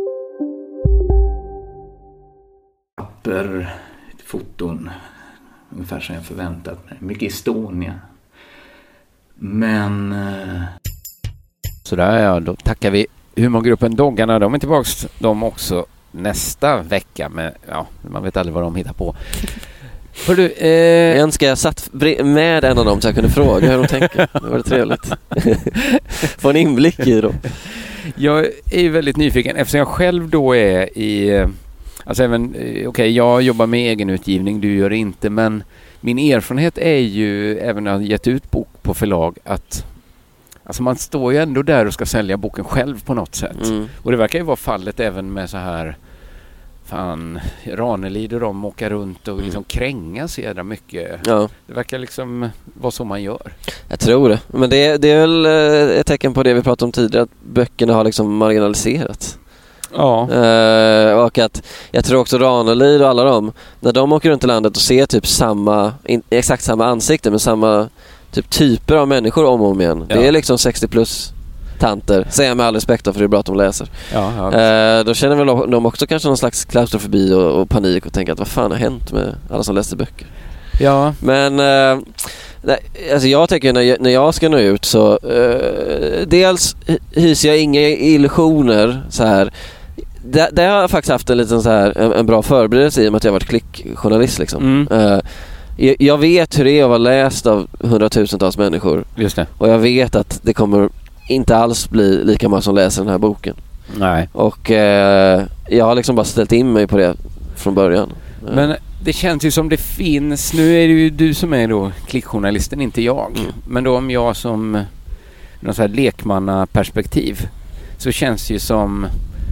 Papper, foton, ungefär som jag förväntat mig. Mycket Estonia. Men... Sådär, ja, då tackar vi humorgruppen Doggarna. De är tillbaka, de också, nästa vecka med, ja, man vet aldrig vad de hittar på. För du, eh... Jag önskar jag satt med en av dem så jag kunde fråga hur de tänker. Det var det trevligt. Få en inblick i dem. Jag är ju väldigt nyfiken eftersom jag själv då är i... Alltså även, okej, okay, jag jobbar med egenutgivning, du gör det inte, men min erfarenhet är ju, även när jag har gett ut bok på förlag, att alltså man står ju ändå där och ska sälja boken själv på något sätt. Mm. Och det verkar ju vara fallet även med så här, fan, Ranelid och de åker runt och liksom kränga så jävla mycket. Ja. Det verkar liksom vara så man gör. Jag tror det. Men det, det är väl ett tecken på det vi pratade om tidigare, att böckerna har liksom marginaliserats. Ja. Uh, och att jag tror också Ranelid och alla dem, när de åker runt i landet och ser typ samma, in, exakt samma ansikte med samma typ typer av människor om och om igen. Ja. Det är liksom sextio plus tanter, säger jag med all respekt då, för det är bra att de läser. Ja, ja. Uh, då känner väl de också kanske någon slags klaustrofobi och, och panik och tänker att vad fan har hänt med alla som läser böcker. Ja. Men uh, nej, alltså jag tänker när jag, när jag ska nå ut så uh, dels hyser jag inga illusioner så här. Det, det har jag faktiskt haft en liten så här en, en bra förberedelse i och med att jag har varit klickjournalist liksom. Mm. Uh, jag, jag vet hur det är att vara läst av hundratusentals människor. Just det. Och jag vet att det kommer inte alls bli lika många som läser den här boken. Nej. Och uh, jag har liksom bara ställt in mig på det från början. Uh. Men det känns ju som det finns, nu är det ju du som är då klickjournalisten, inte jag. Mm. Men då om jag som någon så här lekmannaperspektiv så känns det ju som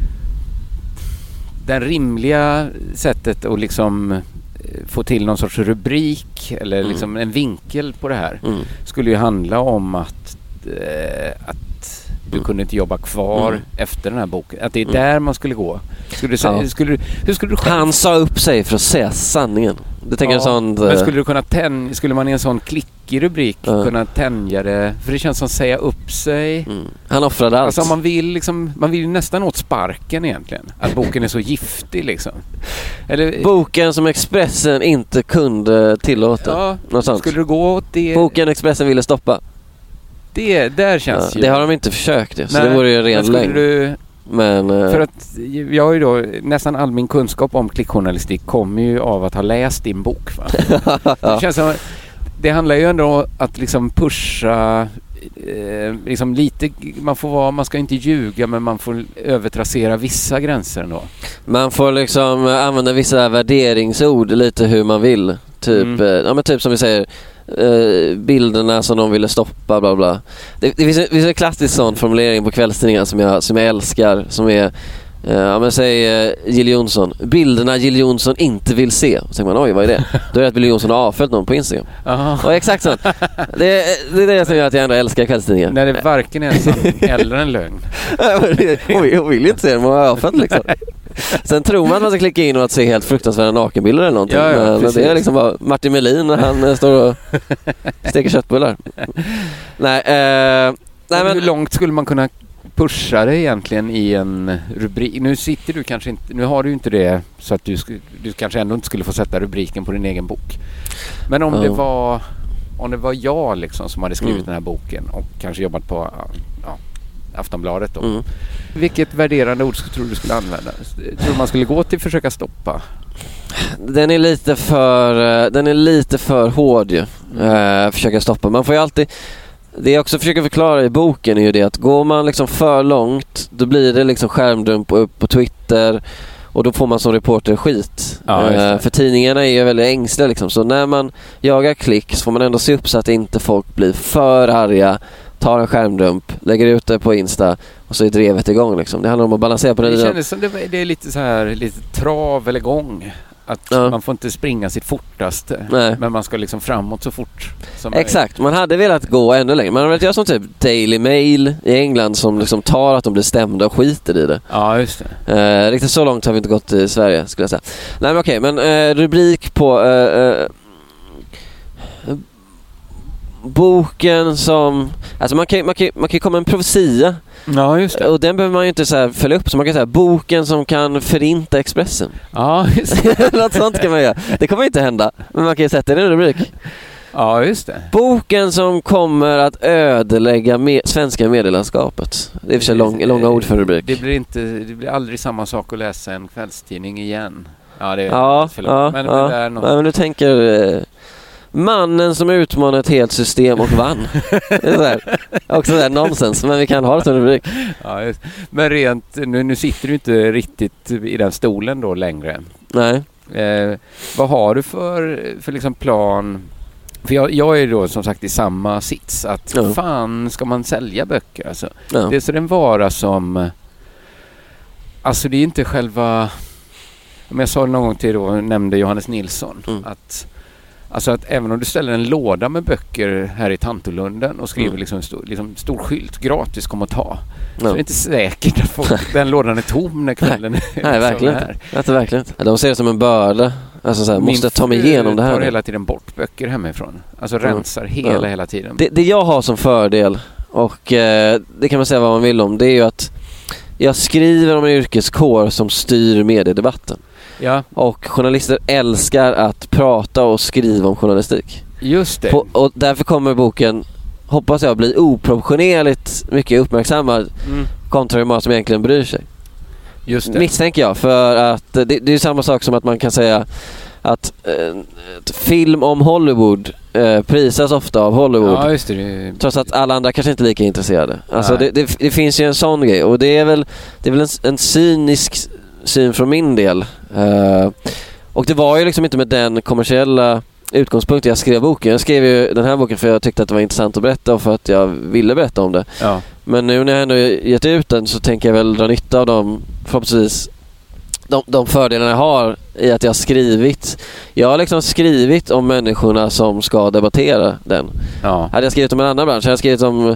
det rimliga sättet att liksom få till någon sorts rubrik eller mm. liksom en vinkel på det här mm. skulle ju handla om att, eh, att du mm. kunde inte jobba kvar mm. efter den här boken. Att det är mm. där man skulle gå. Skulle du, ja. skulle, hur skulle du själv... Han sa upp sig för att säga sanningen. Det tänker ja. jag sånt, Men skulle du kunna tänja, skulle man i en sån klickig rubrik ja. kunna tänja det? För det känns som att säga upp sig. Mm. Han offrade allt. Alltså man vill liksom, man vill nästan åt sparken egentligen. Att boken är så giftig liksom. Eller, boken som Expressen inte kunde tillåta. Ja, något sånt. Skulle du gå åt det? Boken Expressen ville stoppa. Det där känns ja, ju. Det har de inte försökt ju, så nej, det vore ju ren skulle längd. Du, Men, för att jag har ju då nästan all min kunskap om klickjournalistik kommer ju av att ha läst din bok. Va? Det känns som, det handlar ju ändå om att liksom pusha eh, liksom lite, man får vara, man ska inte ljuga, men man får övertrassera vissa gränser ändå. Man får liksom använda vissa värderingsord lite hur man vill. Typ, mm. eh, ja, men typ som vi säger, eh, bilderna som de ville stoppa, bla bla. Det, det finns, en, det finns en klassisk sån formulering på kvällstidningar som jag, som jag älskar, som är Uh, ja, men säg uh, Jill Johnson. Bilderna Jill Johnson inte vill se. Och så tänker man, oj, vad är det? Då är det att Jill Johnson har avföljt någon på Instagram. Aha. Och exakt så. Det, det är det som gör att jag ändå älskar kvällstidningar. När det varken är en sanning eller en lögn. Hon vill ju inte se dem, hon har avföljt liksom. Sen tror man att man ska klicka in och att se helt fruktansvärda nakenbilder eller någonting. Ja, ja, men det är liksom bara Martin Melin när han står och steker köttbullar. Nej, uh, nej men hur långt skulle man kunna pusha det egentligen i en rubrik? Nu sitter du kanske inte, nu har du ju inte det så att du, sk- du kanske ändå inte skulle få sätta rubriken på din egen bok. Men om oh. det var om det var jag liksom som hade skrivit mm. den här boken och kanske jobbat på ja, Aftonbladet då. Mm. Vilket värderande ord tror du skulle använda? Tror du man skulle gå till försöka stoppa? Den är lite för den är lite för hård ju. Mm. Uh, försöka stoppa. Man får ju alltid, det jag också försöker förklara i boken är ju det att går man liksom för långt, då blir det liksom skärmdump upp på Twitter och då får man som reporter skit. Ja, uh, för tidningarna är ju väldigt ängsliga liksom. Så när man jagar klick så får man ändå se upp så att inte folk blir för arga, tar en skärmdump, lägger ut det på Insta och så är drevet igång liksom. Det handlar om att balansera på det. Det känns som det, det är lite så här, lite trav eller gång. Att ja. Man får inte springa sitt fortaste. Nej. Men man ska liksom framåt så fort som exakt, man hade velat gå ännu längre. Man har velat göra som typ Daily Mail i England som liksom tar att de blir stämda och skiter i det. Ja, just det. Eh, riktigt så långt har vi inte gått i Sverige, skulle jag säga. Nej, men okej, men eh, rubrik på eh, eh, boken som, alltså man kan man kan man kan komma en profetia. Ja, just det. Och den behöver man ju inte så här följa upp, så man kan säga boken som kan förinta Expressen. Ja, just det. Något sånt kan man göra. Det kommer inte hända, men man kan ju sätta det i en rubrik. Ja, just det. Boken som kommer att ödelägga med svenska medielandskapet. Det är för sig lång, långa ord för rubrik. Det blir inte, det blir aldrig samma sak att läsa en kvällstidning igen. Ja, det är ja, för ja, men, ja. men det är något. Ja, men du tänker eh, mannen som utmanar ett helt system och vann. Det är så här, också så här nonsens, men vi kan ha det som rubrik. Ja, just. Men rent, nu, nu sitter du inte riktigt i den stolen då längre. Nej. Eh, vad har du för, för liksom plan? För jag, jag är då som sagt i samma sits. Att ja. fan ska man sälja böcker? Alltså, ja. Det är så den vara som... Alltså det är inte själva... Om jag sa någon gång till då, nämnde Johannes Nilsson mm. att... Alltså att även om du ställer en låda med böcker här i Tantolunden och skriver mm. liksom, stor, liksom stor skylt, gratis kom att ta. Ja. Så är det inte säkert att folk, den lådan är tom när kvällen Nej. är Nej, verkligen här. inte. verkligen inte. De ser det som en börda. Alltså så här, måste ta mig igenom det här. Min tar hela tiden bort böcker hemifrån. Alltså mm. rensar hela, ja. hela tiden. Det, det jag har som fördel, och eh, det kan man säga vad man vill om, det är ju att jag skriver om en yrkeskår som styr mediedebatten. Ja. Och journalister älskar att prata och skriva om journalistik. Just det. På, och därför kommer boken, hoppas jag, bli oproportionerligt mycket uppmärksammad mm. kontra hur många som egentligen bryr sig. Just det. Misstänker jag, för att det, det är samma sak som att man kan säga att eh, film om Hollywood eh, prisas ofta av Hollywood. Ja, just det. Trots att alla andra kanske inte är lika intresserade. Alltså det, det, det finns ju en sån grej, och det är väl, det är väl en, en cynisk syn från min del. Uh, och det var ju liksom inte med den kommersiella utgångspunkten jag skrev boken. Jag skrev ju den här boken för jag tyckte att det var intressant att berätta och för att jag ville berätta om det. Ja. Men nu när jag ändå gett ut den så tänker jag väl dra nytta av dem, förhoppningsvis de, de fördelarna jag har i att jag har skrivit. Jag har liksom skrivit om människorna som ska debattera den. Ja. Hade jag skrivit om en annan bransch, hade jag skrivit om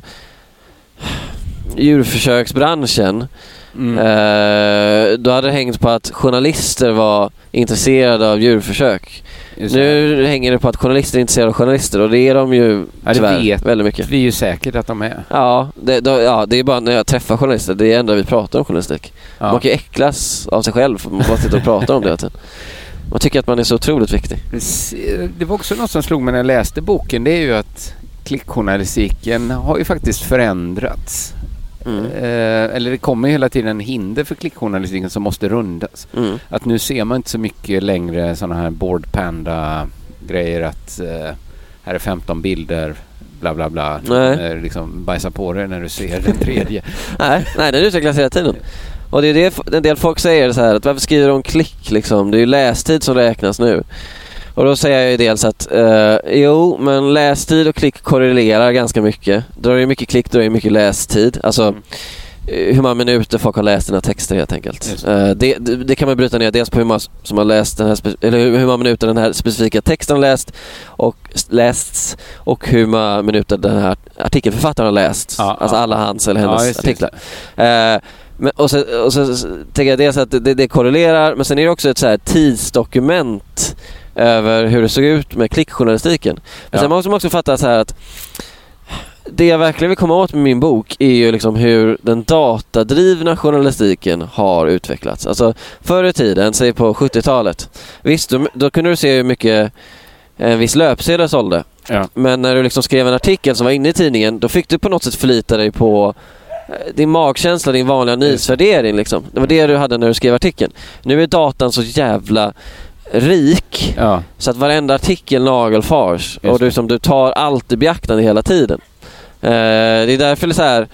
djurförsöksbranschen. Mm. Eh, då hade det hängt på att journalister var intresserade av djurförsök. Nu hänger det på att journalister är intresserade av journalister, och det är de ju ja, tyvärr vet väldigt mycket. Vi är ju säkert att de är. Ja det, då, ja, det är bara när jag träffar journalister, det är ändå vi pratar om journalistik. Ja. Man kan ju äcklas av sig själv, man bara sitter och pratar om det. Man tycker att man är så otroligt viktig. Det var också något som slog mig när jag läste boken, det är ju att klickjournalistiken har ju faktiskt förändrats Mm. Eh, eller det kommer hela tiden hinder för klickjournalistiken som måste rundas. Mm. Att nu ser man inte så mycket längre sådana här Board Panda-grejer att eh, här är femton bilder, bla bla bla. Nej. Liksom bajsa på det när du ser den tredje. nej, nej, den utvecklas hela tiden. Och det är det en del folk säger så här, att varför skriver de klick liksom? Det är ju lästid som räknas nu. Och då säger jag ju dels att eh, jo, men lästid och klick korrelerar ganska mycket. Drar ju mycket klick, drar ju mycket lästid. Alltså mm. hur många minuter folk har läst dina texter helt enkelt. Eh, det, det, det kan man bryta ner dels på hur många som har läst den här spe- eller hur, hur många minuter den här specifika texten har läst och lästs och hur många minuter den här artikelförfattaren har läst. Ja, alltså ja. alla hans eller hennes ja, artiklar. Eh, men, och, så, och så tänker jag dels att det, det korrelerar, men sen är det också ett så här tidsdokument över hur det såg ut med klickjournalistiken. Men ja. sen måste man också fatta så här att det jag verkligen vill komma åt med min bok är ju liksom hur den datadrivna journalistiken har utvecklats. Alltså förr i tiden, säg på sjuttiotalet, visst, då, då kunde du se hur mycket en viss löpsedel sålde. Ja. Men när du liksom skrev en artikel som var inne i tidningen, då fick du på något sätt förlita dig på din magkänsla, din vanliga nyhetsvärdering liksom. Det var det du hade när du skrev artikeln. Nu är datan så jävla rik ja. så att varenda artikel nagelfars och du, som du tar allt i beaktande hela tiden. Eh, det är därför det, så här,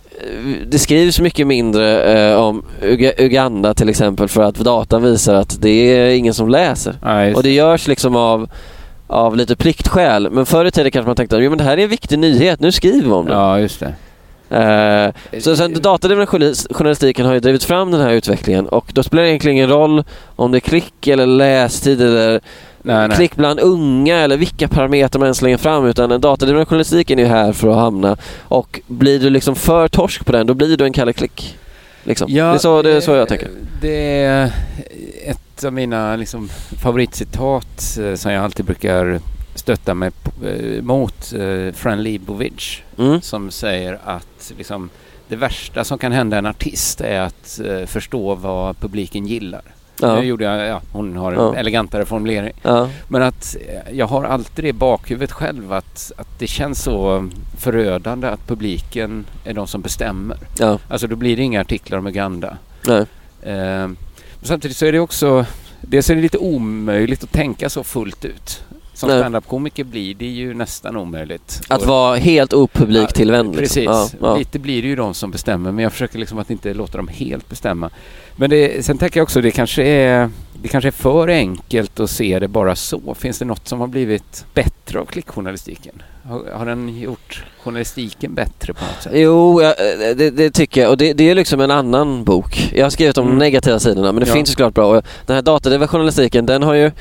det skrivs mycket mindre eh, om Ug- Uganda till exempel, för att datan visar att det är ingen som läser. Ja, och det görs liksom av av lite pliktskäl. Men förr i tiden kanske man tänkte jo, men det här är en viktig nyhet, nu skriver vi om det. Ja, just det. Uh, så sen datadriven journalistiken har ju drivit fram den här utvecklingen, och då spelar det egentligen ingen roll om det är klick eller lästid eller nej, klick nej. bland unga eller vilka parametrar man än slänger fram, utan den datadrivna journalistiken är ju här för att hamna, och blir du liksom för torsk på den, då blir du en Kalle Klick liksom. Ja, det är så, det är så jag tänker. Det är ett av mina liksom favoritcitat som jag alltid brukar stötta mig p- mot eh, Fran Lebowitz mm. som säger att liksom, det värsta som kan hända en artist är att eh, förstå vad publiken gillar. Ja. Nu gjorde jag, ja, hon har en ja. elegantare formulering. Ja. Men att jag har alltid det i bakhuvudet själv att, att det känns så förödande att publiken är de som bestämmer. Ja. Alltså då blir det inga artiklar om Uganda. Nej. Eh, men samtidigt så är det också, dels är det lite omöjligt att tänka så fullt ut. Som stand-up-komiker blir det ju nästan omöjligt. Att och, vara helt opubliktillvänd. Ja, precis. Ja, ja. Lite blir det ju de som bestämmer. Men jag försöker liksom att inte låta dem helt bestämma. Men det, sen tänker jag också det kanske är det kanske är för enkelt att se det bara så. Finns det något som har blivit bättre av klickjournalistiken? Har, har den gjort journalistiken bättre på något sätt? Jo, ja, det, det tycker jag. Och det, det är liksom en annan bok. Jag har skrivit om mm. de negativa sidorna, men det ja. finns ju såklart bra. Och den här datadrivna journalistiken, den har ju...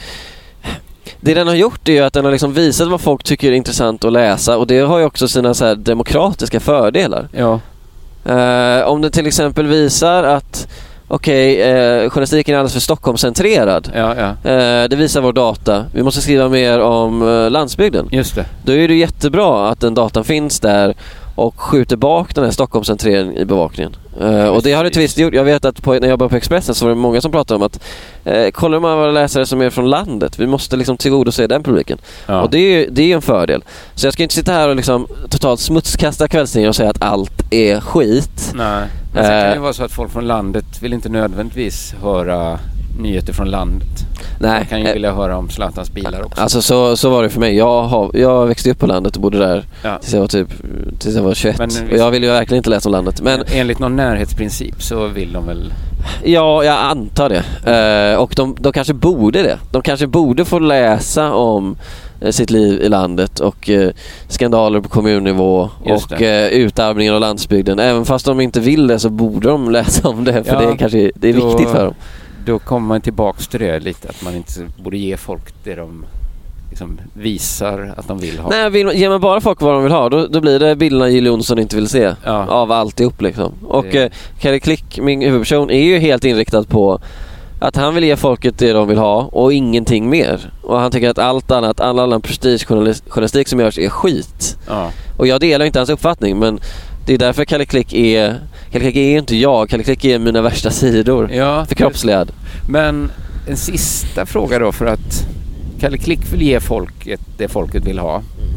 Det den har gjort är ju att den har liksom visat vad folk tycker är intressant att läsa, och det har ju också sina så här demokratiska fördelar. Ja. Uh, om den till exempel visar att okej, okay, uh, journalistiken är alldeles för Stockholmscentrerad. Ja, ja. Uh, det visar vår data. Vi måste skriva mer om uh, landsbygden. Just det. Då är det jättebra att den datan finns där och skjuter bak den här Stockholmscentreringen i bevakningen. Uh, och det har det visst gjort. Jag vet att på, när jag jobbade på Expressen så var det många som pratade om att uh, kollar man våra läsare som är från landet, vi måste liksom tillgodose den publiken. Ja. Och det är ju det är en fördel. Så jag ska inte sitta här och liksom totalt smutskasta kvällstidningen och säga att allt är skit. Nej. Men sen kan det vara så att folk från landet vill inte nödvändigtvis höra nyheter från landet. Nej. Man kan ju vilja höra om Zlatans bilar också. Alltså så, så var det för mig. Jag, har, jag växte upp på landet och bodde där ja. tills jag var typ tills jag var tjugoett. Men, och jag ville ju verkligen inte läsa om landet. Men enligt någon närhetsprincip så vill de väl... Ja, jag antar det. Uh, och de, de kanske borde det. De kanske borde få läsa om uh, sitt liv i landet och uh, skandaler på kommunnivå och uh, utarmningen av landsbygden. Även fast de inte vill det så borde de läsa om det, för ja, det är kanske det är då... viktigt för dem. Då kommer man tillbaks till det lite, att man inte borde ge folk det de liksom visar att de vill ha. Nej, vill, ger man bara folk vad de vill ha, då, då blir det bilderna Jill Johnson inte vill se ja. av alltihop liksom. Och det... eh, Kalle Klick, min huvudperson, är ju helt inriktad på att han vill ge folket det de vill ha och ingenting mer. Och han tycker att allt annat, all annan prestigejournalistik som görs är skit. Ja. Och jag delar inte hans uppfattning, men det är därför Kalle Klick är... Kalle Klick är inte jag. Kalle Klick är mina värsta sidor. Ja, förkroppsligad. Men en sista fråga då, för att Kalle Klick vill ge folket det folket vill ha.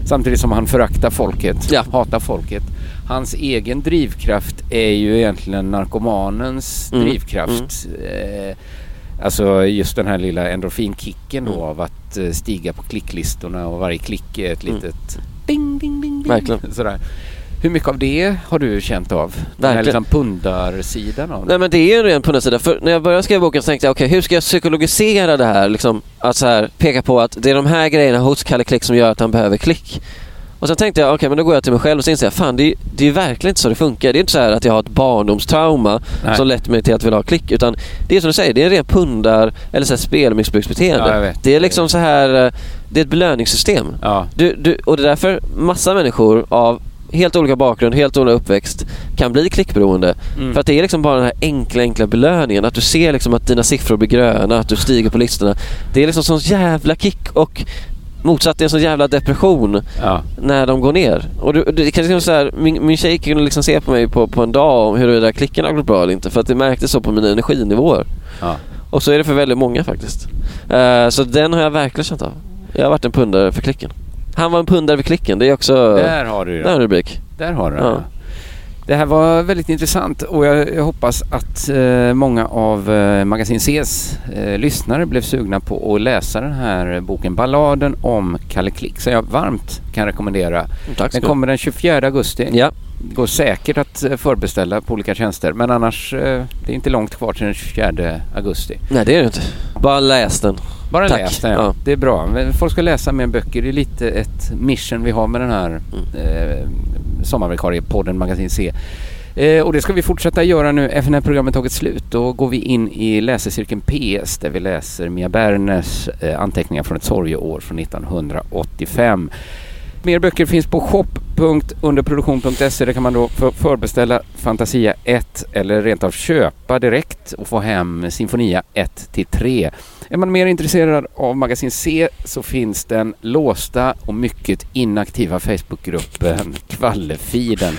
Samtidigt som han föraktar folket, ja. hatar folket. Hans egen drivkraft är ju egentligen narkomanens mm. drivkraft. Mm. Eh, alltså just den här lilla endorfinkicken då mm. av att eh, stiga på klicklistorna och varje klick är ett litet mm. ding, ding, ding, ding. Verkligen. Sådär. Hur mycket av det har du känt av? Den här liksom pundarsidan av det? Nej, men det är ju en ren pundarsida. För när jag började skriva boken så tänkte jag, okej, okay, hur ska jag psykologisera det här? Liksom, att så här, peka på att det är de här grejerna hos Kalle Klick som gör att han behöver klick. Och sen tänkte jag, okej, okay, men då går jag till mig själv och så inser jag, fan, det är, det är verkligen inte så det funkar. Det är inte så här att jag har ett barndomstrauma Nej. som lett mig till att vilja ha klick. Utan det är som du säger, det är en ren pundar eller så här spelmissbruksbeteende. Ja, det är liksom så här, det är ett belöningssystem. Ja. Du, du, och det är därför massa människor av helt olika bakgrund, helt olika uppväxt kan bli klickberoende. Mm. För att det är liksom bara den här enkla, enkla belöningen. Att du ser liksom att dina siffror blir gröna, att du stiger på listorna. Det är liksom sån jävla kick och motsatt är en sån jävla depression ja. när de går ner. Och det, det kan liksom så här, min, min tjej kunde liksom se på mig på, på en dag om hur det där klicken har gått bra eller inte. För att det märktes så på mina energinivåer. Ja. Och så är det för väldigt många faktiskt. Uh, så den har jag verkligen känt av. Jag har varit en pundare för klicken. Han var en pundare för klicken. Det är också... Där har du det. Där rubrik. Där har du det. Ja. Det här var väldigt intressant och jag, jag hoppas att eh, många av eh, Magasin C's eh, lyssnare blev sugna på att läsa den här boken Balladen om Kalle Klick. Så jag varmt kan rekommendera. Tack den kommer den tjugofjärde augusti. Ja. Det går säkert att förbeställa på olika tjänster. Men annars, eh, det är inte långt kvar till den tjugofjärde augusti. Nej, det är det inte. Bara läs den. Bara Tack. läs den, ja. ja. Det är bra. Folk ska läsa mer böcker. Det är lite ett mission vi har med den här eh, sommarvikariepodden Magasin C. Eh, och det ska vi fortsätta göra nu efter när programmet tagit slut. Då går vi in i läsecirkeln P S där vi läser Mia Berners eh, anteckningar från ett sorgeår från nittonhundraåttiofem. Mer böcker finns på shop punkt underproduktion punkt se. Där kan man då för, förbeställa Fantasia ett eller rent av köpa direkt och få hem Sinfonia ett till tre. Är man mer intresserad av Magasin C så finns den låsta och mycket inaktiva Facebookgruppen Kvallefiden.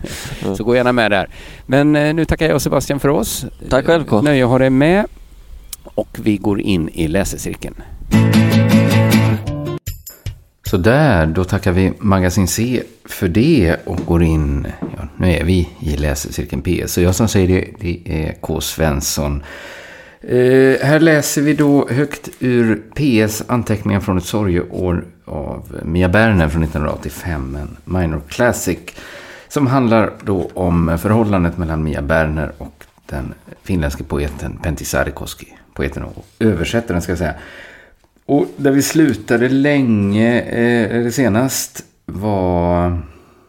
Så gå gärna med där. Men eh, nu tackar jag och Sebastian för oss. Tack själv, Carl. Nöje att ha dig med. Och vi går in i läsecirkeln. Så där, då tackar vi Magasin C för det och går in, ja, nu är vi i läsecirkeln P S. Så jag som säger det, det är K. Svensson. Eh, här läser vi då högt ur P S anteckningar från ett sorgeår av Mia Berner från nittonhundraåttiofem, en minor classic, som handlar då om förhållandet mellan Mia Berner och den finländske poeten Pentti Sarrikoski, poeten och översättaren ska jag säga. Och där vi slutade länge, eh, senast var,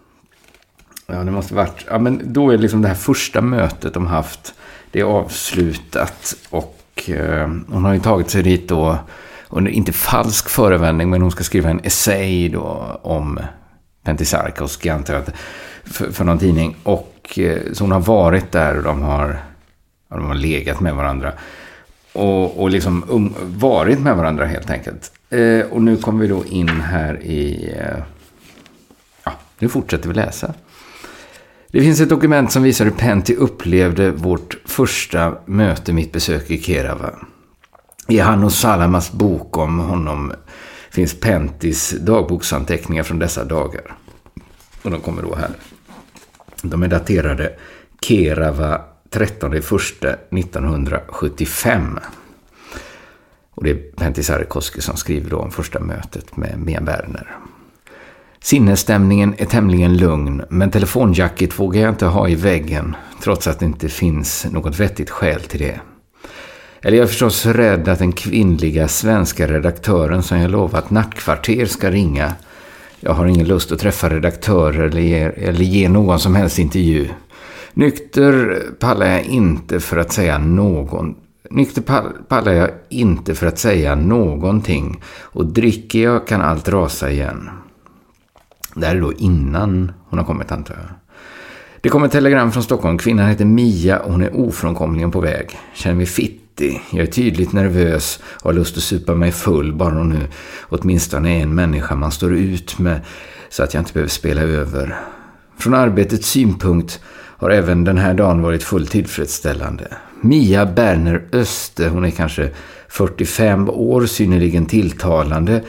ja det måste varit, ja men då är liksom det här första mötet de haft, det är avslutat och eh, hon har ju tagit sig dit då under inte falsk förevändning, men hon ska skriva en essay då om Pentti Sarrikoski, antar jag, för, för någon tidning, och eh, så hon har varit där och de har, ja, de har legat med varandra. Och, och liksom um, varit med varandra helt enkelt. Eh, och nu kommer vi då in här i... Eh, ja, nu fortsätter vi läsa. Det finns ett dokument som visar hur Pentti upplevde vårt första möte, mitt besök i Kerava. I Hannu Salamas bok om honom finns Penttis dagboksanteckningar från dessa dagar. Och de kommer då här. De är daterade Kerava trettonde första nittonhundrasjuttiofem. Och det är Pentti Sarrikoski som skriver då om första mötet med Mia Berner. Sinnesstämningen är tämligen lugn, men telefonjacket vågar jag inte ha i väggen, trots att det inte finns något vettigt skäl till det. Eller jag är förstås rädd att den kvinnliga svenska redaktören som jag lovat nattkvarter ska ringa. Jag har ingen lust att träffa redaktörer eller ge, eller ge någon som helst intervju. Nykter pallar jag inte för att säga någon. Nykter pallar jag inte för att säga någonting. Och dricker jag kan allt rasa igen. Det här är då innan hon har kommit, antar jag. Det kommer ett telegram från Stockholm. Kvinnan heter Mia och hon är ofrånkomligen på väg. Känner mig fittig. Jag är tydligt nervös och har lust att supa mig full. Bara hon nu åtminstone är en människa man står ut med, så att jag inte behöver spela över. Från arbetets synpunkt har även den här dagen varit fullt tillfredsställande. Mia Berner Öster, hon är kanske fyrtiofem år, synnerligen tilltalande.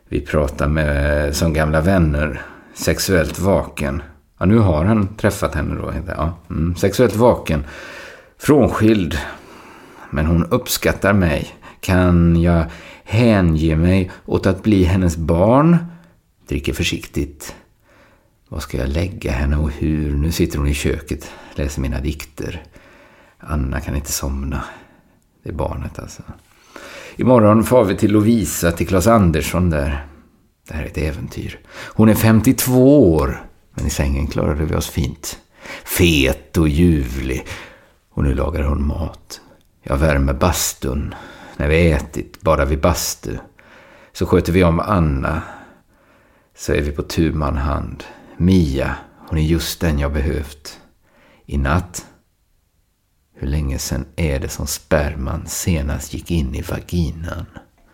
Vi pratar med som gamla vänner. Sexuellt vaken. Ja, nu har han träffat henne då. Ja, mm, sexuellt vaken. Frånskild. Men hon uppskattar mig. Kan jag hänge mig åt att bli hennes barn? Dricker försiktigt. Vad ska jag lägga henne och hur? Nu sitter hon i köket. Läser mina dikter. Anna kan inte somna. Det är barnet alltså. Imorgon far vi till Lovisa, till Claes Andersson där. Det här är ett äventyr. Hon är femtiotvå år. Men i sängen klarade vi oss fint. Fet och ljuvlig. Och nu lagar hon mat. Jag värmer bastun. När vi ätit, badar vi bastu. Så sköter vi om Anna. Så är vi på tu man hand. Mia, hon är just den jag behövt. I natt. Hur länge sedan är det som sperman senast gick in i vaginan?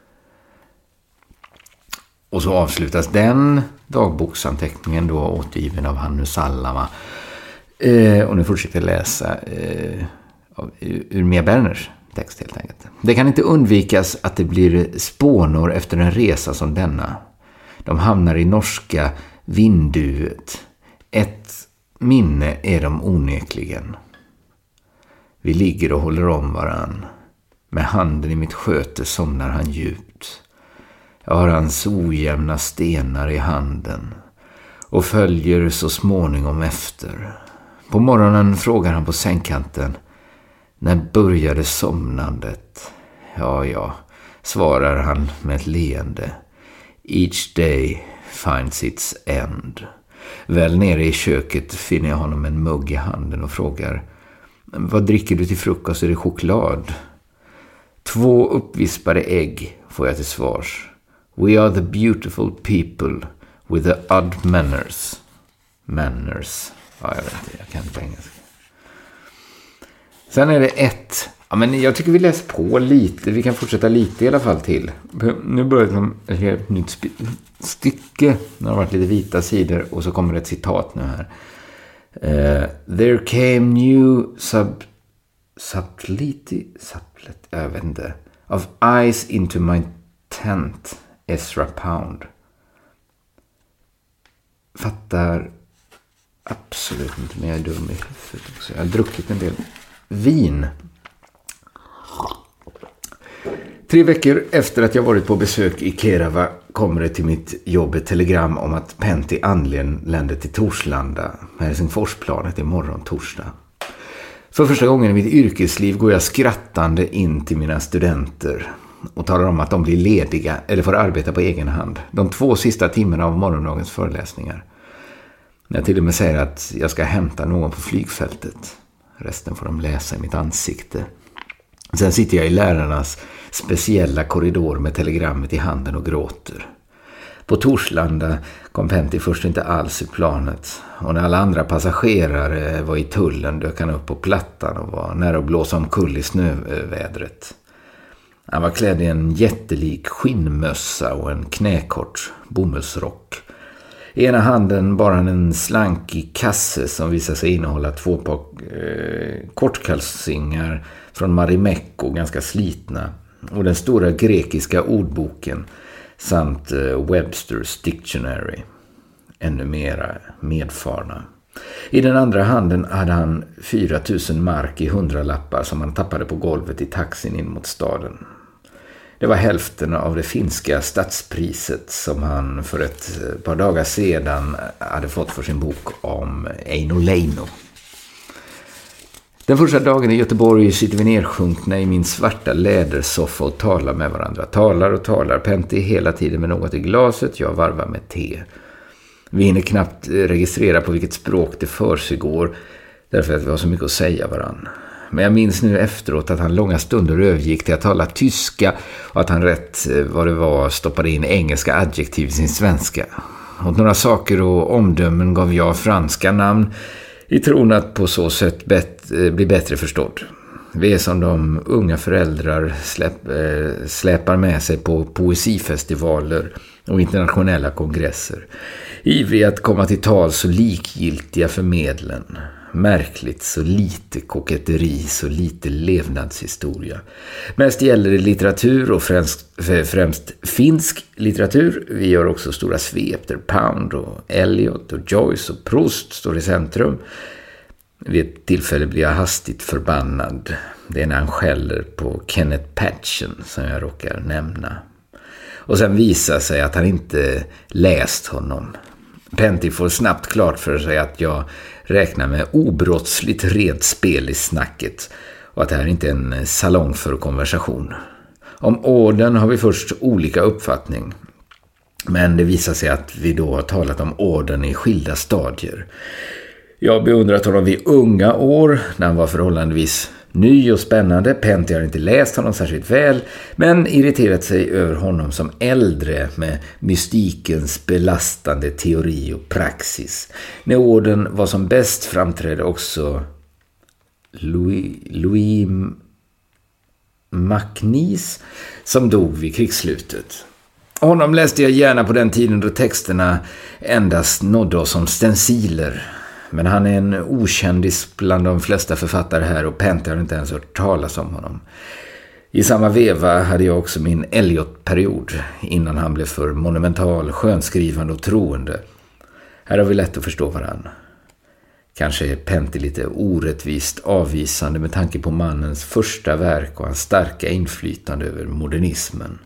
Och så avslutas den dagboksanteckningen då återgiven av Hannu Sallama. Eh, och nu fortsätter jag läsa eh, av, ur Mia Berners text helt enkelt. Det kan inte undvikas att det blir spånor efter en resa som denna. De hamnar i norska Vinduet. Ett minne är de onekligen. Vi ligger och håller om varann. Med handen i mitt sköte somnar han djupt. Jag har hans ojämna stenar i handen och följer så småningom efter. På morgonen frågar han på sängkanten: när började somnandet? Ja, ja, svarar han med ett leende. Each day finds its end. Väl nere i köket finner jag honom en mugg i handen och frågar: vad dricker du till frukost? Är det choklad? Två uppvispade ägg får jag till svars. We are the beautiful people with the odd manners. Manners. Ja, jag vet inte, jag kan inte engelska. Sen är det ett. Ja, men jag tycker vi läser på lite. Vi kan fortsätta lite i alla fall till. Nu börjar det ett helt nytt stycke. Det har varit lite vita sidor. Och så kommer det ett citat nu här. Uh, there came new sub subtlety sublet, jag vet inte, of eyes into my tent. Ezra Pound. Fattar absolut inte, men jag är dum i huvudet också. Jag har druckit en del vin. Tre veckor efter att jag varit på besök i Kerava kommer det till mitt jobb ett telegram om att Pentti anländer till Torslanda, Helsingforsplanet imorgon torsdag. För första gången i mitt yrkesliv går jag skrattande in till mina studenter och talar om att de blir lediga eller får arbeta på egen hand de två sista timmarna av morgondagens föreläsningar. Jag till och med säger att jag ska hämta någon på flygfältet. Resten får de läsa i mitt ansikte. Sen sitter jag i lärarnas speciella korridor med telegrammet i handen och gråter. På Torslanda kom Pentti först inte alls i planet. Och när alla andra passagerare var i tullen dök han upp på plattan och var nära att blåsa omkull i snövädret. Han var klädd i en jättelik skinnmössa och en knäkort bomullsrock. I ena handen bar han en slankig kasse som visade sig innehålla två par eh, kortkalsingar från Marimekko, ganska slitna, och den stora grekiska ordboken samt eh, Webster's Dictionary, ännu mera medfarna. I den andra handen hade han fyra tusen mark i hundralappar som han tappade på golvet i taxin in mot staden. Det var hälften av det finska stadspriset som han för ett par dagar sedan hade fått för sin bok om Eino Leino. Den första dagen i Göteborg sitter vi nersjunkna i min svarta lädersoffa och talar med varandra. Talar och talar. Pentti hela tiden med något i glaset. Jag varvar med te. Vi hinner knappt registrera på vilket språk det försiggår, därför att vi har så mycket att säga varandra. Men jag minns nu efteråt att han långa stunder övergick till att tala tyska och att han rätt vad det var stoppade in engelska adjektiv i sin svenska. Åt några saker och omdömen gav jag franska namn i tron att på så sätt bet- bli bättre förstådd. Vi är som de unga föräldrar släpp, äh, släpar med sig på poesifestivaler och internationella kongresser. Ivriga att komma till tal så likgiltiga för medlen. Märkligt, så lite koketteri, så lite levnadshistoria. Mest gäller det litteratur och främst, främst finsk litteratur. Vi gör också stora svep där Pound och Eliot och Joyce och Proust står i centrum. Vid ett tillfälle blir jag hastigt förbannad. Det är när han skäller på Kenneth Patchen som jag råkar nämna. Och sen visar sig att han inte läst honom. Penty får snabbt klart för sig att jag räknar med obrottsligt redspel i snacket och att det här inte är en salong för konversation. Om orden har vi först olika uppfattning, men det visar sig att vi då har talat om orden i skilda stadier. Jag har beundrat honom vid unga år när han var förhållandevis ny och spännande. Penty har inte läst honom särskilt väl, men irriterat sig över honom som äldre med mystikens belastande teori och praxis. När orden var som bäst framträdde också Louis, Louis MacNeice som dog vid krigsslutet. Honom läste jag gärna på den tiden då texterna endast nådde oss som stenciler. Men han är en okändis bland de flesta författare här och Penty har inte ens hört talas om honom. I samma veva hade jag också min Eliot-period innan han blev för monumental, skönskrivande och troende. Här har vi lätt att förstå varandra. Kanske är Penty lite orättvist avvisande med tanke på mannens första verk och hans starka inflytande över modernismen.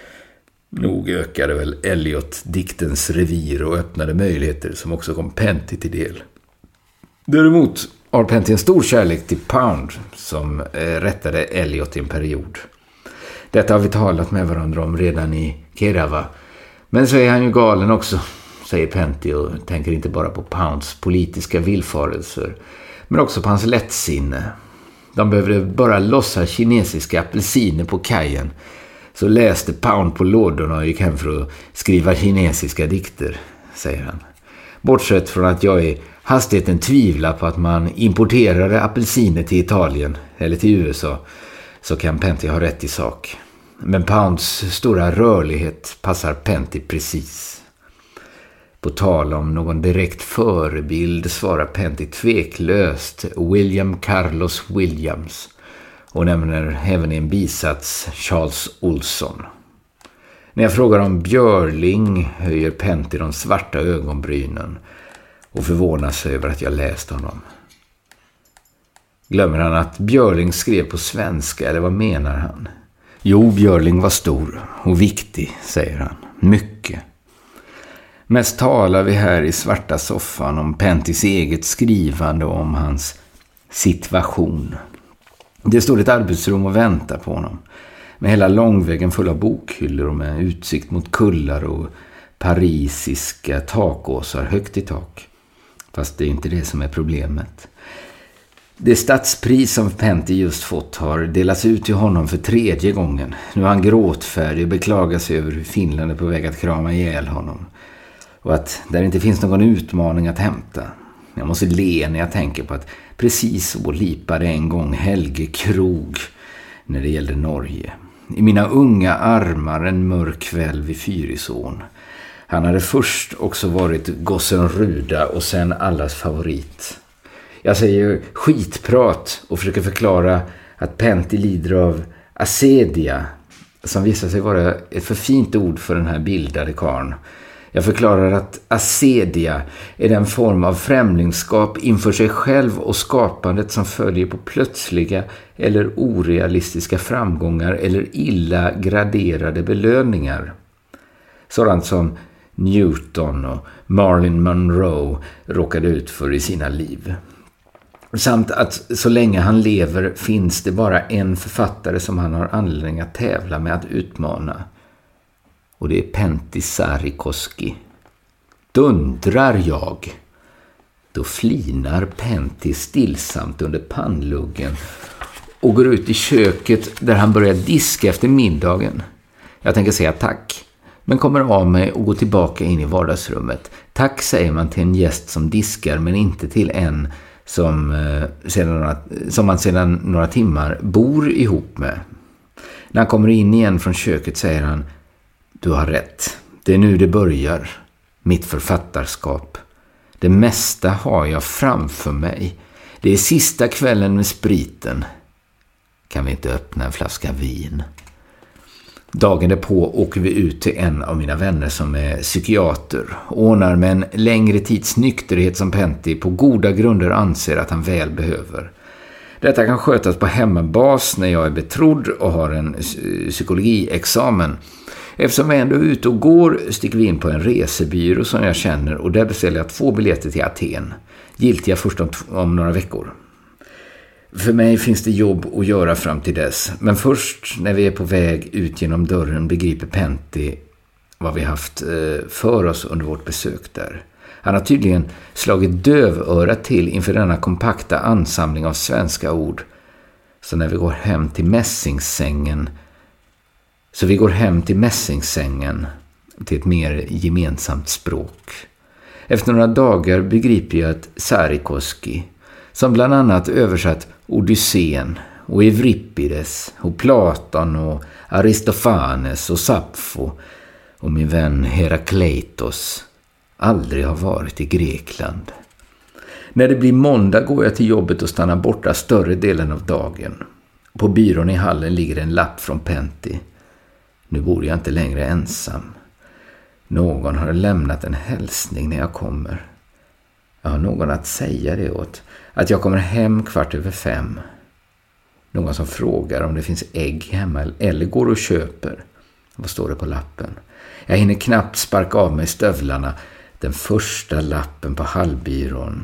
Nog ökade väl Eliot diktens revir och öppnade möjligheter som också kom Penty till del. Däremot har Penty en stor kärlek till Pound som eh, rättade Eliot i en period. Detta har vi talat med varandra om redan i Kerava. Men så är han ju galen också, säger Penty och tänker inte bara på Pounds politiska villfarelser men också på hans lättsinne. De behövde bara lossa kinesiska apelsiner på kajen så läste Pound på lådorna och gick hem för att skriva kinesiska dikter, säger han. Bortsett från att jag i hastigheten tvivlar på att man importerade apelsiner till Italien eller till U S A så kan Penty ha rätt i sak. Men Pounds stora rörlighet passar Penty precis. På tal om någon direkt förebild svarar Penty tveklöst William Carlos Williams och nämner även i en bisats Charles Olson. När jag frågar om Björling höjer Penty de svarta ögonbrynen och förvånar sig över att jag läst honom. Glömmer han att Björling skrev på svenska eller vad menar han? Jo, Björling var stor och viktig, säger han. Mycket. Mest talar vi här i svarta soffan om Pentys eget skrivande och om hans situation. Det stod ett arbetsrum och väntade på honom. Med hela långväggen full av bokhyllor och med utsikt mot kullar och parisiska takåsar högt i tak. Fast det är inte det som är problemet. Det stadspris som Penty just fått har delats ut till honom för tredje gången. Nu är han gråtfärdig och beklagar sig över hur Finland är på väg att krama ihjäl honom. Och att där inte finns någon utmaning att hämta. Jag måste le när jag tänker på att precis så lipade en gång Helge Krog när det gällde Norge. I mina unga armar en mörk kväll vid Fyrisån. Han hade först också varit gossen Ruda och sen allas favorit. Jag säger skitprat och försöker förklara att Penty lider av asedia som visar sig vara ett för fint ord för den här bildade karn. Jag förklarar att asedia är den form av främlingskap inför sig själv och skapandet som följer på plötsliga eller orealistiska framgångar eller illa graderade belöningar. Sådant som Newton och Marilyn Monroe råkade ut för i sina liv. Samt att så länge han lever finns det bara en författare som han har anledning att tävla med att utmana. Och det är Pentti Sarrikoski. Dundrar jag, då flinar Pentti stillsamt under pannluggen och går ut i köket där han börjar diska efter middagen. Jag tänker säga tack, men kommer av mig och går tillbaka in i vardagsrummet. Tack säger man till en gäst som diskar, men inte till en som, eh, sedan några, som man sedan några timmar bor ihop med. När han kommer in igen från köket säger han: du har rätt. Det är nu det börjar. Mitt författarskap. Det mesta har jag framför mig. Det är sista kvällen med spriten. Kan vi inte öppna en flaska vin? Dagen därpå åker vi ut till en av mina vänner som är psykiater. Ordnar med en längre tids nykterhet som Pentti på goda grunder anser att han väl behöver. Detta kan skötas på hemmabas när jag är betrodd och har en psykologiexamen. Eftersom jag ändå är ute och går sticker vi in på en resebyrå som jag känner och där beställer jag två biljetter till Aten. Giltiga först om, om några veckor. För mig finns det jobb att göra fram till dess. Men först när vi är på väg ut genom dörren begriper Pentti vad vi haft för oss under vårt besök där. Han har tydligen slagit dövörat till inför denna kompakta ansamling av svenska ord. Så när vi går hem till mässingssängen Så vi går hem till mässingssängen till ett mer gemensamt språk. Efter några dagar begriper jag att Sarikoski, som bland annat översatt Odysseen och Evrippides och Platon och Aristofanes och Sappho och min vän Herakleitos, aldrig har varit i Grekland. När det blir måndag går jag till jobbet och stannar borta större delen av dagen. På byrån i hallen ligger en lapp från Pentti. Nu bor jag inte längre ensam. Någon har lämnat en hälsning när jag kommer. Jag har någon att säga det åt. Att jag kommer hem kvart över fem. Någon som frågar om det finns ägg hemma eller går och köper. Vad står det på lappen? Jag hinner knappt sparka av mig stövlarna. Den första lappen på hallbyrån.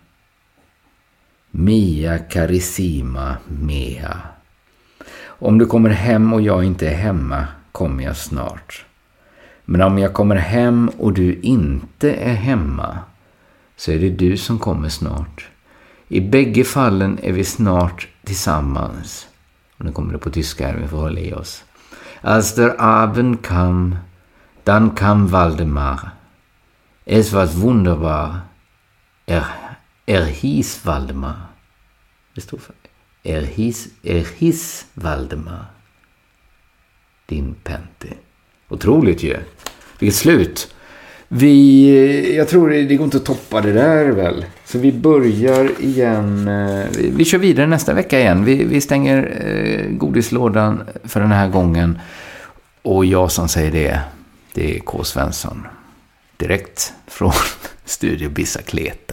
Mia carissima mea. Om du kommer hem och jag inte är hemma kommer jag snart. Men om jag kommer hem och du inte är hemma så är det du som kommer snart. I bägge fallen är vi snart tillsammans. Och nu kommer det på tyska här, vi får hålla i oss. Als der Abend kam, dann kam Waldemar. Es war wunderbar. Er, er hieß Waldemar. Det står för Er hieß, er hieß Waldemar. Din Pentti. Otroligt ju. Vilket slut. Vi, jag tror det går inte att toppa det där väl. Så vi börjar igen. Vi, vi kör vidare nästa vecka igen. Vi, vi stänger eh, godislådan för den här gången. Och jag som säger det, det är K. Svensson. Direkt från Studio Bicicleta.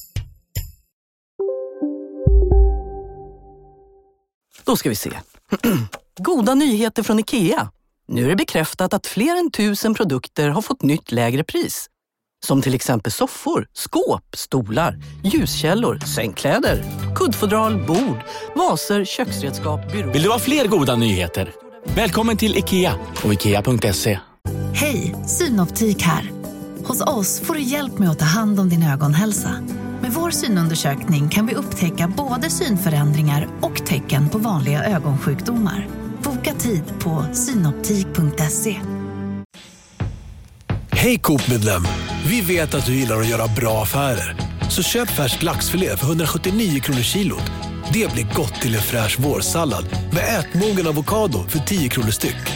Då ska vi se. Goda nyheter från IKEA. Nu är det bekräftat att fler än tusen produkter har fått nytt lägre pris. Som till exempel soffor, skåp, stolar, ljuskällor, sängkläder, kuddfodral, bord, vaser, köksredskap, byråer. Vill du ha fler goda nyheter? Välkommen till IKEA och ikea punkt se. Hej, Synoptik här. Hos oss får du hjälp med att ta hand om din ögonhälsa. Med vår synundersökning kan vi upptäcka både synförändringar och tecken på vanliga ögonsjukdomar. Boka tid på synoptik punkt se. Hej Coop-medlem! Vi vet att du gillar att göra bra affärer. Så köp färsk laxfilé för hundrasjuttionio kronor kilot. Det blir gott till en fräsch vårsallad med ätmogen avokado för tio kronor styck.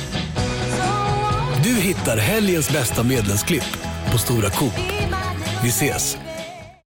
Du hittar helgens bästa medlemsklipp på Stora Coop. Vi ses!